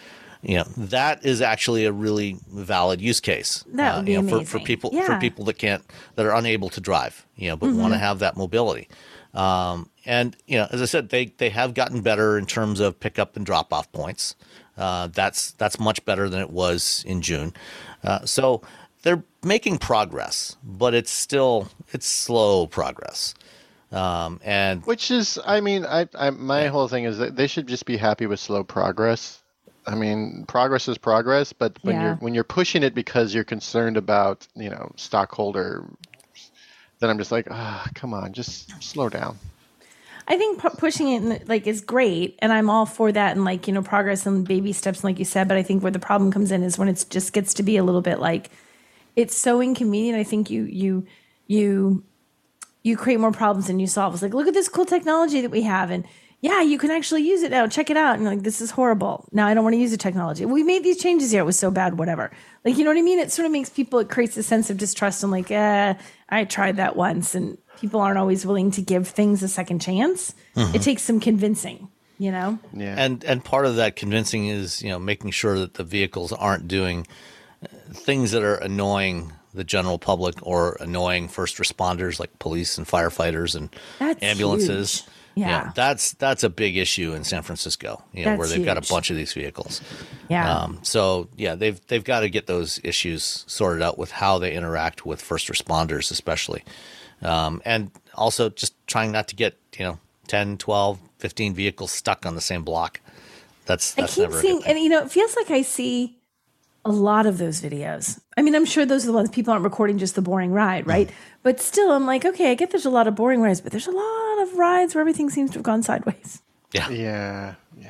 you know, that is actually a really valid use case. That would be you know, for, amazing. for people Yeah. for people that can't that are unable to drive, you know, but want to have that mobility. Um, and you know, as I said, they they have gotten better in terms of pickup and drop off points. Uh, that's that's much better than it was in June. Uh, so they're making progress, but it's still it's slow progress. Um, and Which is, I mean, I, I my whole thing is that they should just be happy with slow progress. I mean, progress is progress, but when Yeah. you're when you're pushing it because you're concerned about, you know, stockholder, then I'm just like, ah, come on, just slow down. I think pu- pushing it like is great, and I'm all for that, and like you know progress and baby steps, like you said. But I think where the problem comes in is when it just gets to be a little bit like it's so inconvenient. I think you you you you create more problems than you solve. It's like, look at this cool technology that we have, and yeah, you can actually use it now. Check it out. And you're like, this is horrible. Now I don't want to use the technology. We made these changes here. It was so bad. Whatever. Like you know what I mean? It sort of makes people. It creates a sense of distrust and like, eh, I tried that once and. People aren't always willing to give things a second chance. Mm-hmm. It takes some convincing, you know? Yeah. And and part of that convincing is, you know, making sure that the vehicles aren't doing things that are annoying the general public or annoying first responders like police and firefighters and That's ambulances. huge. Yeah. You know, that's that's a big issue in San Francisco, you know, That's where they've got huge. a bunch of these vehicles. Yeah. Um, so yeah, they've they've got to get those issues sorted out with how they interact with first responders, especially. Um, and also just trying not to get, you know, ten, twelve, fifteen vehicles stuck on the same block. That's, I that's keep never a seeing, good thing. and you know, it feels like I see a lot of those videos. I mean, I'm sure those are the ones people aren't recording just the boring ride, right? But still, I'm like, okay, I get there's a lot of boring rides, but there's a lot of rides where everything seems to have gone sideways. Yeah. Yeah. Yeah.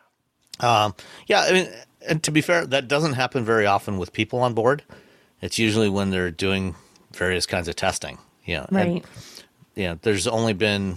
Um, yeah. I mean, and to be fair, that doesn't happen very often with people on board. It's usually when they're doing various kinds of testing. You know, Right. And, you know, there's only been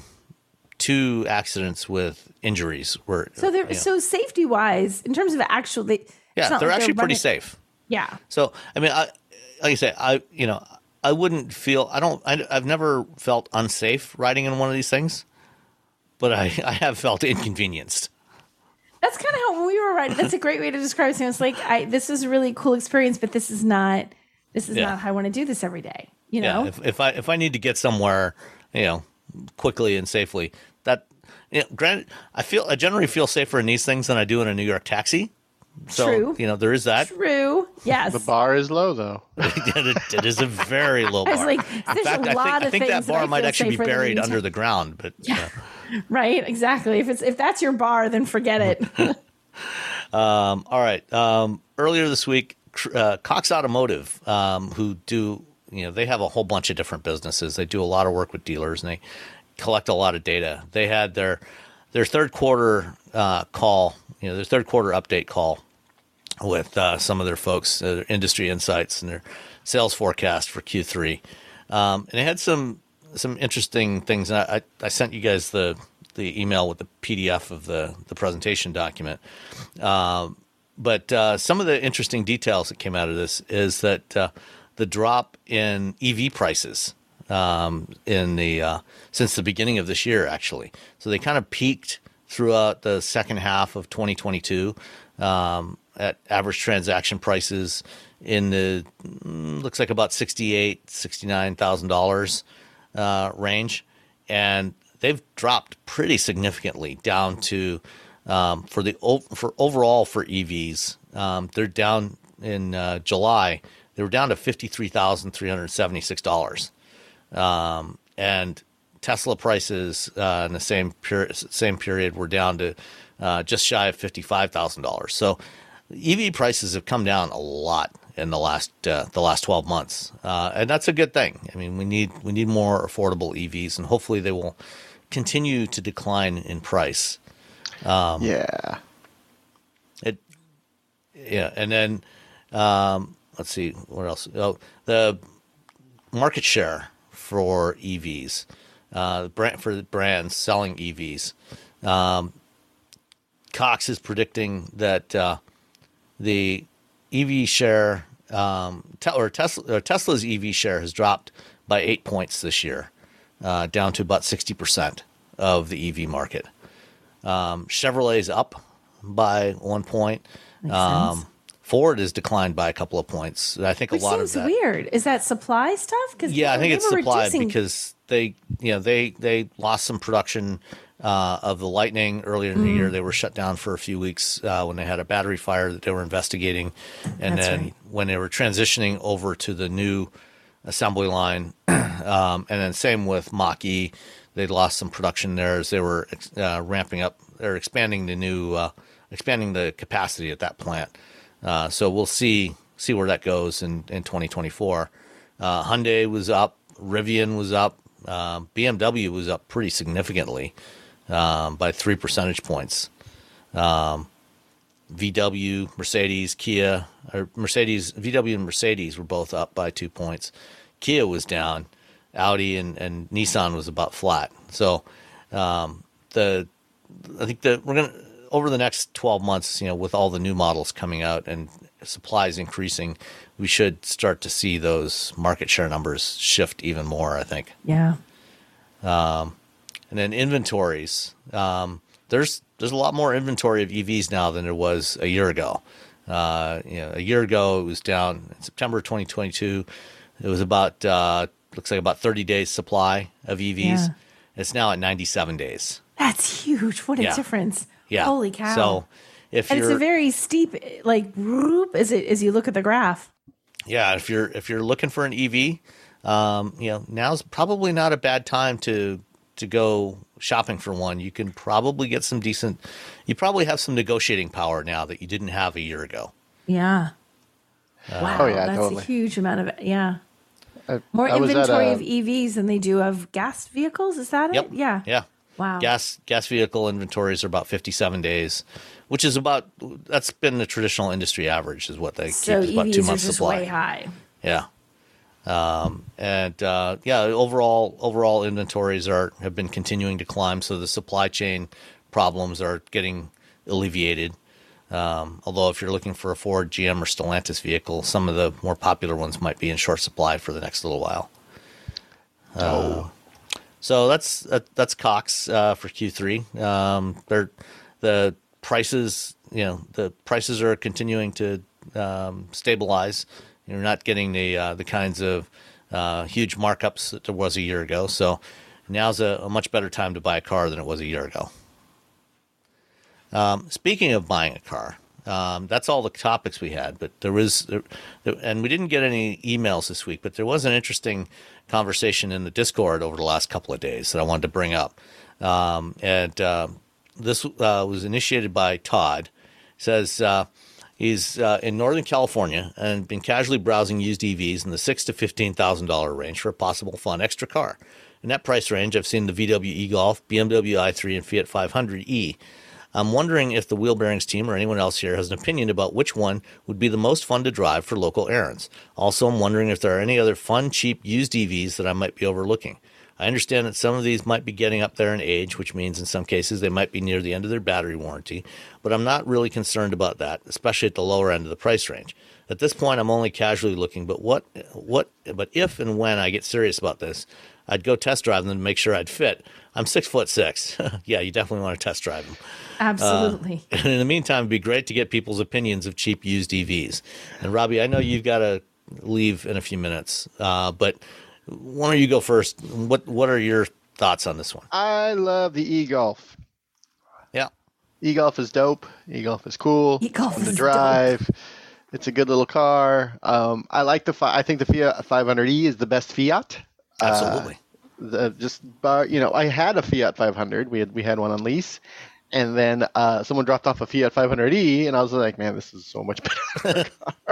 two accidents with injuries where. So they're you know, so safety wise, in terms of actual, they, it's yeah, not they're like actually pretty running- safe. Yeah. So, I mean, I, like I say, I, you know, I wouldn't feel, I don't, I, I've never felt unsafe riding in one of these things, but I, I have felt inconvenienced. That's kind of how when we were riding. That's a great way to describe it. It's like, I, this is a really cool experience, but this is not, this is Yeah. not how I want to do this every day. You know? Yeah, if, if I if I need to get somewhere, you know, quickly and safely, that, you know, granted, I feel I generally feel safer in these things than I do in a New York taxi. So, True. you know, there is that. True. Yes. The bar is low, though. it, it is a very low bar. I was like, in there's fact, a I lot think, I of think things that that I bar might feel actually be safer than buried in under ta- the ground. But uh, Right. Exactly. If it's if that's your bar, then forget it. um, all right. Um, earlier this week, uh, Cox Automotive, um, who do you know they have a whole bunch of different businesses. They do a lot of work with dealers and they collect a lot of data. They had their their third quarter uh, call, you know, their third quarter update call with uh, some of their folks, uh, their industry insights and their sales forecast for Q three. Um, and they had some some interesting things. And I, I, I sent you guys the the email with the P D F of the the presentation document. Um, but uh, some of the interesting details that came out of this is that uh, the drop in E V prices um, in the uh, since the beginning of this year, actually. So they kind of peaked throughout the second half of twenty twenty-two um, at average transaction prices in the mm, looks like about sixty-eight, sixty-nine thousand dollars uh, range, and they've dropped pretty significantly down to um, for the for overall for E Vs. Um, they're down in uh, July. They were down to fifty-three thousand three hundred seventy-six dollars, um, and Tesla prices uh, in the same period same period were down to uh, just shy of fifty-five thousand dollars. So E V prices have come down a lot in the last uh, the last twelve months, uh, and that's a good thing. I mean, we need we need more affordable E Vs, and hopefully they will continue to decline in price. Um, yeah. It, yeah, and then um, let's see what else. Oh, the market share for E Vs, uh, brand for the brands selling E Vs. Um, Cox is predicting that uh, the E V share, um, te- or Tesla, or Tesla's E V share has dropped by eight points this year, uh, down to about sixty percent of the E V market. Um, Chevrolet's up by one point. Makes Um, sense. Ford has declined by a couple of points. I think Which a lot seems of that. weird. Is that supply stuff? Because Yeah, I think it's supply reducing... because they, you know, they they lost some production uh, of the Lightning earlier in Mm. the year. They were shut down for a few weeks uh, when they had a battery fire that they were investigating, and That's then right. when they were transitioning over to the new assembly line, um, and then same with Mach-E, they lost some production there as they were uh, ramping up. They're expanding the new, uh, expanding the capacity at that plant. Uh, so we'll see see where that goes in, in twenty twenty-four. Uh, Hyundai was up, Rivian was up, um, B M W was up pretty significantly um, by three percentage points. Um, V W, Mercedes, Kia, or Mercedes, V W and Mercedes were both up by two points. Kia was down. Audi and, and Nissan was about flat. So um, the I think that we're gonna over the next twelve months, you know, with all the new models coming out and supplies increasing, we should start to see those market share numbers shift even more, I think. Yeah. Um, and then inventories. Um, there's there's a lot more inventory of E Vs now than there was a year ago. Uh, you know, a year ago it was down in September twenty twenty-two. It was about uh, looks like about thirty days supply of E Vs. Yeah. It's now at ninety-seven days. That's huge. What a Yeah. difference. Yeah. Holy cow. So if and you're it's a very steep, like, whoop, as, it, as you look at the graph. yeah, if you're if you're looking for an E V, um, you know, now's probably not a bad time to to go shopping for one. You can probably get some decent. You probably have some negotiating power now that you didn't have a year ago. Yeah. Wow. Oh, yeah, that's totally. a huge amount of, yeah. I, More I was at inventory a- of E Vs than they do of gas vehicles. Is that Yep. it? Yeah. Yeah. Wow. Gas gas vehicle inventories are about fifty-seven days, which is about that's been the traditional industry average is what they So keep is about E Vs two are months just supply. way high. Yeah. Um, and uh, yeah, overall overall inventories are have been continuing to climb, so the supply chain problems are getting alleviated. Um, although if you're looking for a Ford, G M, or Stellantis vehicle, some of the more popular ones might be in short supply for the next little while. Uh, so that's that, that's Cox uh, for Q three. Um, they're the prices, you know, the prices are continuing to um, stabilize. You're not getting the uh, the kinds of uh, huge markups that there was a year ago. So now's a, a much better time to buy a car than it was a year ago. Um, speaking of buying a car, um, that's all the topics we had. But there was, there, there, and we didn't get any emails this week. But there was an interesting conversation in the Discord over the last couple of days that I wanted to bring up. Um, and uh, this uh, was initiated by Todd. He says. Uh, He's uh, in Northern California and been casually browsing used E Vs in the six to fifteen thousand dollar range for a possible fun extra car. In that price range, I've seen the V W e-Golf, B M W i three, and Fiat five hundred E. I'm wondering if the Wheel Bearings team or anyone else here has an opinion about which one would be the most fun to drive for local errands. Also, I'm wondering if there are any other fun, cheap used E Vs that I might be overlooking. I understand that some of these might be getting up there in age, which means in some cases they might be near the end of their battery warranty, but I'm not really concerned about that, especially at the lower end of the price range. At this point, I'm only casually looking, but what, what, but if and when I get serious about this, I'd go test drive them to make sure I'd fit. I'm six foot six. Yeah, you definitely want to test drive them. Absolutely. Uh, and in the meantime, it'd be great to get people's opinions of cheap used E Vs. And Robbie, I know you've got to leave in a few minutes, uh, but why don't you go first? What What are your thoughts on this one? I love the e-Golf. Yeah. E-Golf is dope. E-Golf is cool. E-Golf It's fun is to drive. It's a good little car. Um, I like the. Fi- I think the Fiat five hundred E is the best Fiat. Absolutely. Uh, the, just bar, you know, I had a Fiat five hundred. We had we had one on lease, and then uh, someone dropped off a Fiat five hundred E, and I was like, man, this is so much better.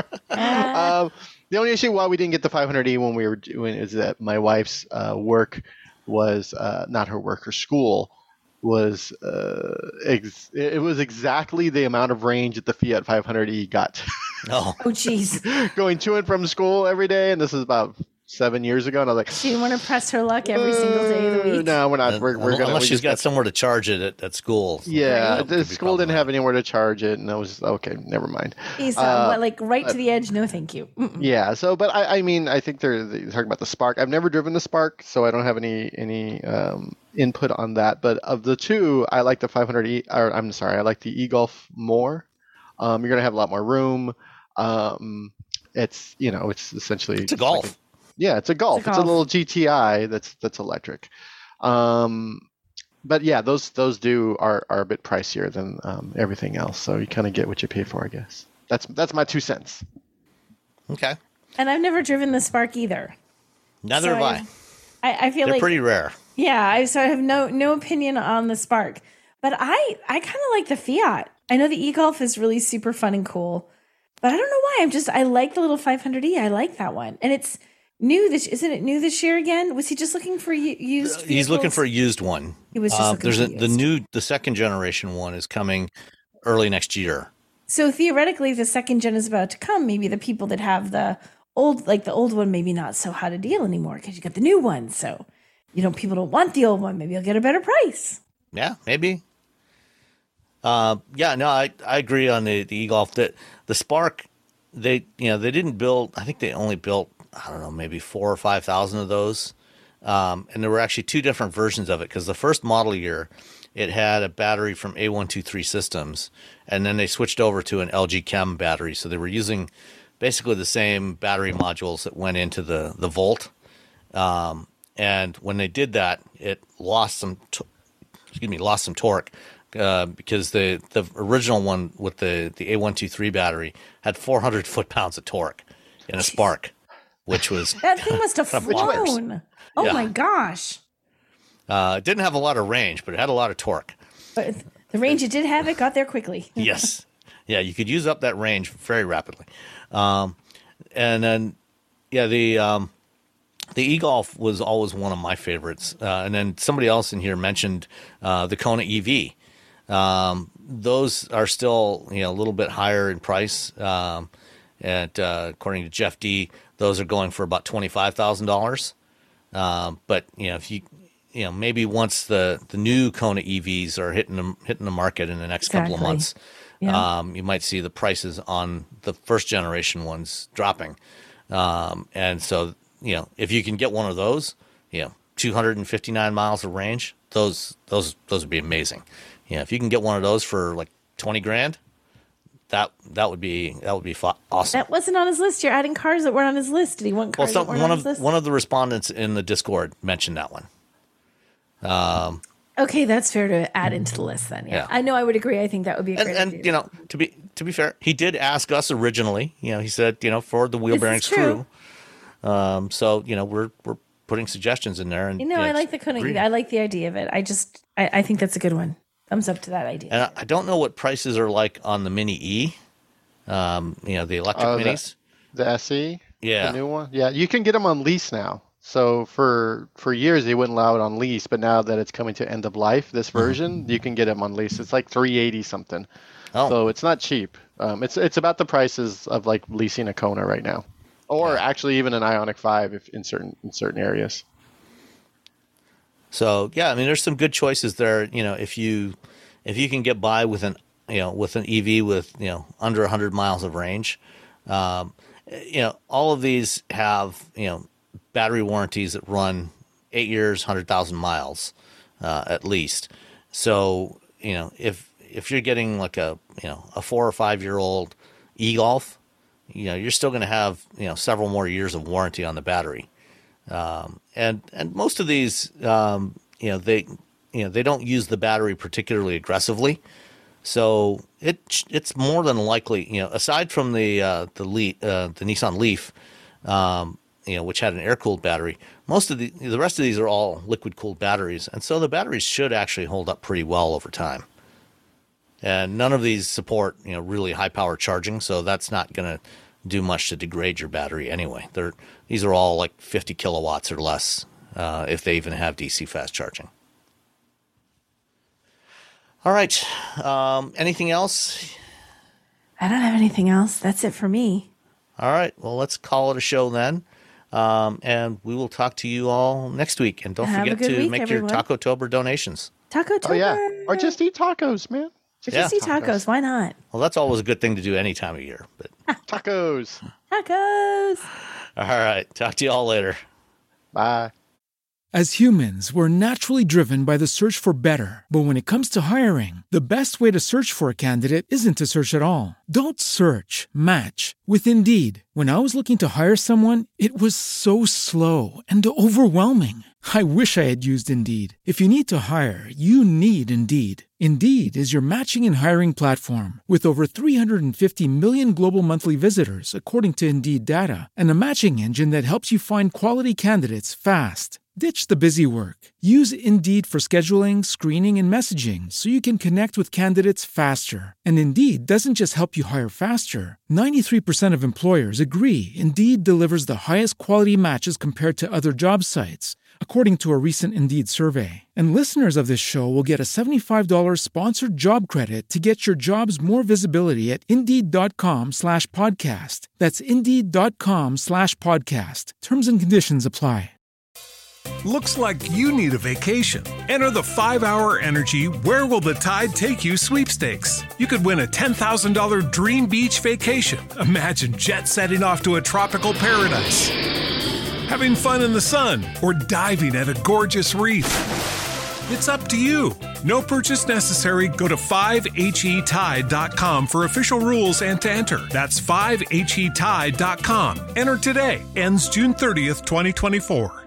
um, the only issue why we didn't get the five hundred E when we were doing is that my wife's uh, work was uh, not her work, her school was uh, ex- it was exactly the amount of range that the Fiat five hundred E got. Oh, Oh, jeez. Going to and from school every day, and this is about seven years ago, and I was like, She didn't want to press her luck every single day of the "Uh, week. no, we're not. We're, we're gonna. unless we she's just got somewhere to charge it at, at school. Yeah, That the could be school didn't have problematic. anywhere to charge it, and I was okay. Never mind. He's uh, Uh, what, like right to the edge. No, thank you. Mm-mm. Yeah. So, but I, I mean, I think they're, they're talking about the Spark. I've never driven the Spark, so I don't have any any um, input on that. But of the two, I like the five hundred E. Or I'm sorry, I like the e-Golf more. Um, you're going to have a lot more room. Um, it's you know it's essentially it's a Golf. Like a, yeah, it's a Golf. It's a, it's golf. a It's a little G T I that's that's electric. Um, but yeah, those those do are, are a bit pricier than um, everything else. So you kind of get what you pay for, I guess. That's that's my two cents. Okay. And I've never driven the Spark either. Neither So have I. I, I feel They're like pretty rare. Yeah, I so I have no no opinion on the Spark, but I I kind of like the Fiat. I know the e-Golf is really super fun and cool, but I don't know why. I'm just I like the little five hundred e. I like that one, and it's new this isn't it new this year again? Was he just looking for u- used? He's vehicles? looking for a used one. He was just Uh, looking there's for a, the used. new the second generation one is coming early next year. So theoretically, if the second gen is about to come, maybe the people that have the old like the old one maybe not so hot a deal anymore because you got the new one. So you know people don't want the old one. Maybe you'll get a better price. Yeah, maybe. Uh, yeah, no, I, I agree on the, the e-Golf. The, the Spark, they you know they didn't build. I think they only built I don't know maybe four or five thousand of those, um, and there were actually two different versions of it because the first model year it had a battery from A one two three Systems, and then they switched over to an L G Chem battery. So they were using basically the same battery modules that went into the the Volt, um, and when they did that, it lost some t- excuse me lost some torque. Uh, because the, the original one with the, the A one two three battery had four hundred foot-pounds of torque in a Spark, which was... That thing must have flown. Oh, Yeah. my gosh. Uh, it didn't have a lot of range, but it had a lot of torque. But the range it did have, it got there quickly. Yes. Yeah, you could use up that range very rapidly. Um, and then, yeah, the... Um, The e-Golf was always one of my favorites. Uh, and then somebody else in here mentioned uh, the Kona E V. Um, those are still, you know, a little bit higher in price. Um, and uh, according to Jeff D, those are going for about twenty-five thousand dollars. Um, but you know, if you, you know, maybe once the, the new Kona E Vs are hitting the hitting the market in the next couple of Exactly. months, Yeah. um, you might see the prices on the first generation ones dropping. Um, and so, you know, if you can get one of those, you know, two hundred fifty-nine miles of range, those those those would be amazing. You know, if you can get one of those for like twenty grand, that that would be that would be fa- awesome. That wasn't on his list. You're adding cars that weren't on his list. Did he want Well, cars some, that weren't one on of his list? one of the respondents in the Discord mentioned that one. Um, Okay, that's fair to add into the list then. Yeah. Yeah. I know I would agree. I think that would be a and great and idea. you know, to be to be fair, he did ask us originally. You know, he said, you know, for the wheel This is bearings true. crew. Um, so you know, we're we're putting suggestions in there, and You know, I like the Kona. agree. I like the idea of it. I just, I, I think that's a good one. Thumbs up to that idea. And I, I don't know what prices are like on the Mini E. Um, you know, the electric Oh, the- minis. The S E, Yeah. the new one. Yeah, you can get them on lease now. So for for years they wouldn't allow it on lease, but now that it's coming to end of life, this version you can get them on lease. It's like three eighty something. Oh. So it's not cheap. Um, it's it's about the prices of like leasing a Kona right now, or actually even an Ioniq five if in certain in certain areas. So yeah, I mean, there's some good choices there. You know, if you if you can get by with an you know with an E V with you know under one hundred miles of range, um, you know, all of these have you know battery warranties that run eight years, hundred thousand miles uh, at least. So you know, if if you're getting like a you know a four or five year old e-Golf, you know, you're still going to have you know several more years of warranty on the battery. Um, and, and most of these, um, you know, they, you know, they don't use the battery particularly aggressively. So it, it's more than likely, you know, aside from the, uh, the Le- uh, the Nissan Leaf, um, you know, which had an air cooled battery, most of the, the rest of these are all liquid cooled batteries. And so the batteries should actually hold up pretty well over time. And none of these support, you know, really high power charging. So that's not going to do much to degrade your battery anyway. They're these are all like fifty kilowatts or less, uh, if they even have D C fast charging. All right. Um, anything else? I don't have anything else. That's it for me. All right. Well, let's call it a show then. Um, and we will talk to you all next week. And don't Have a forget good to week, make everyone. your Taco-tober donations. Taco Oh yeah, or just eat tacos, man. Just Yeah. eat tacos. Why not? Well, that's always a good thing to do any time of year. But Tacos. Tacos. all right. Talk to you all later. Bye. As humans, we're naturally driven by the search for better. But when it comes to hiring, the best way to search for a candidate isn't to search at all. Don't search, match with Indeed. When I was looking to hire someone, it was so slow and overwhelming. I wish I had used Indeed. If you need to hire, you need Indeed. Indeed is your matching and hiring platform with over three hundred fifty million global monthly visitors, according to Indeed data, and a matching engine that helps you find quality candidates fast. Ditch the busy work. Use Indeed for scheduling, screening, and messaging so you can connect with candidates faster. And Indeed doesn't just help you hire faster. ninety-three percent of employers agree Indeed delivers the highest quality matches compared to other job sites, according to a recent Indeed survey. And listeners of this show will get a seventy-five dollars sponsored job credit to get your jobs more visibility at Indeed.com slash podcast. That's Indeed.com slash podcast. Terms and conditions apply. Looks like you need a vacation. Enter the five hour Energy Where Will the Tide Take You sweepstakes. You could win a ten thousand dollars dream beach vacation. Imagine jet setting off to a tropical paradise, having fun in the sun, or diving at a gorgeous reef. It's up to you. No purchase necessary. Go to five H E tide dot com for official rules and to enter. That's five H E tide dot com. Enter today. Ends June thirtieth, twenty twenty-four.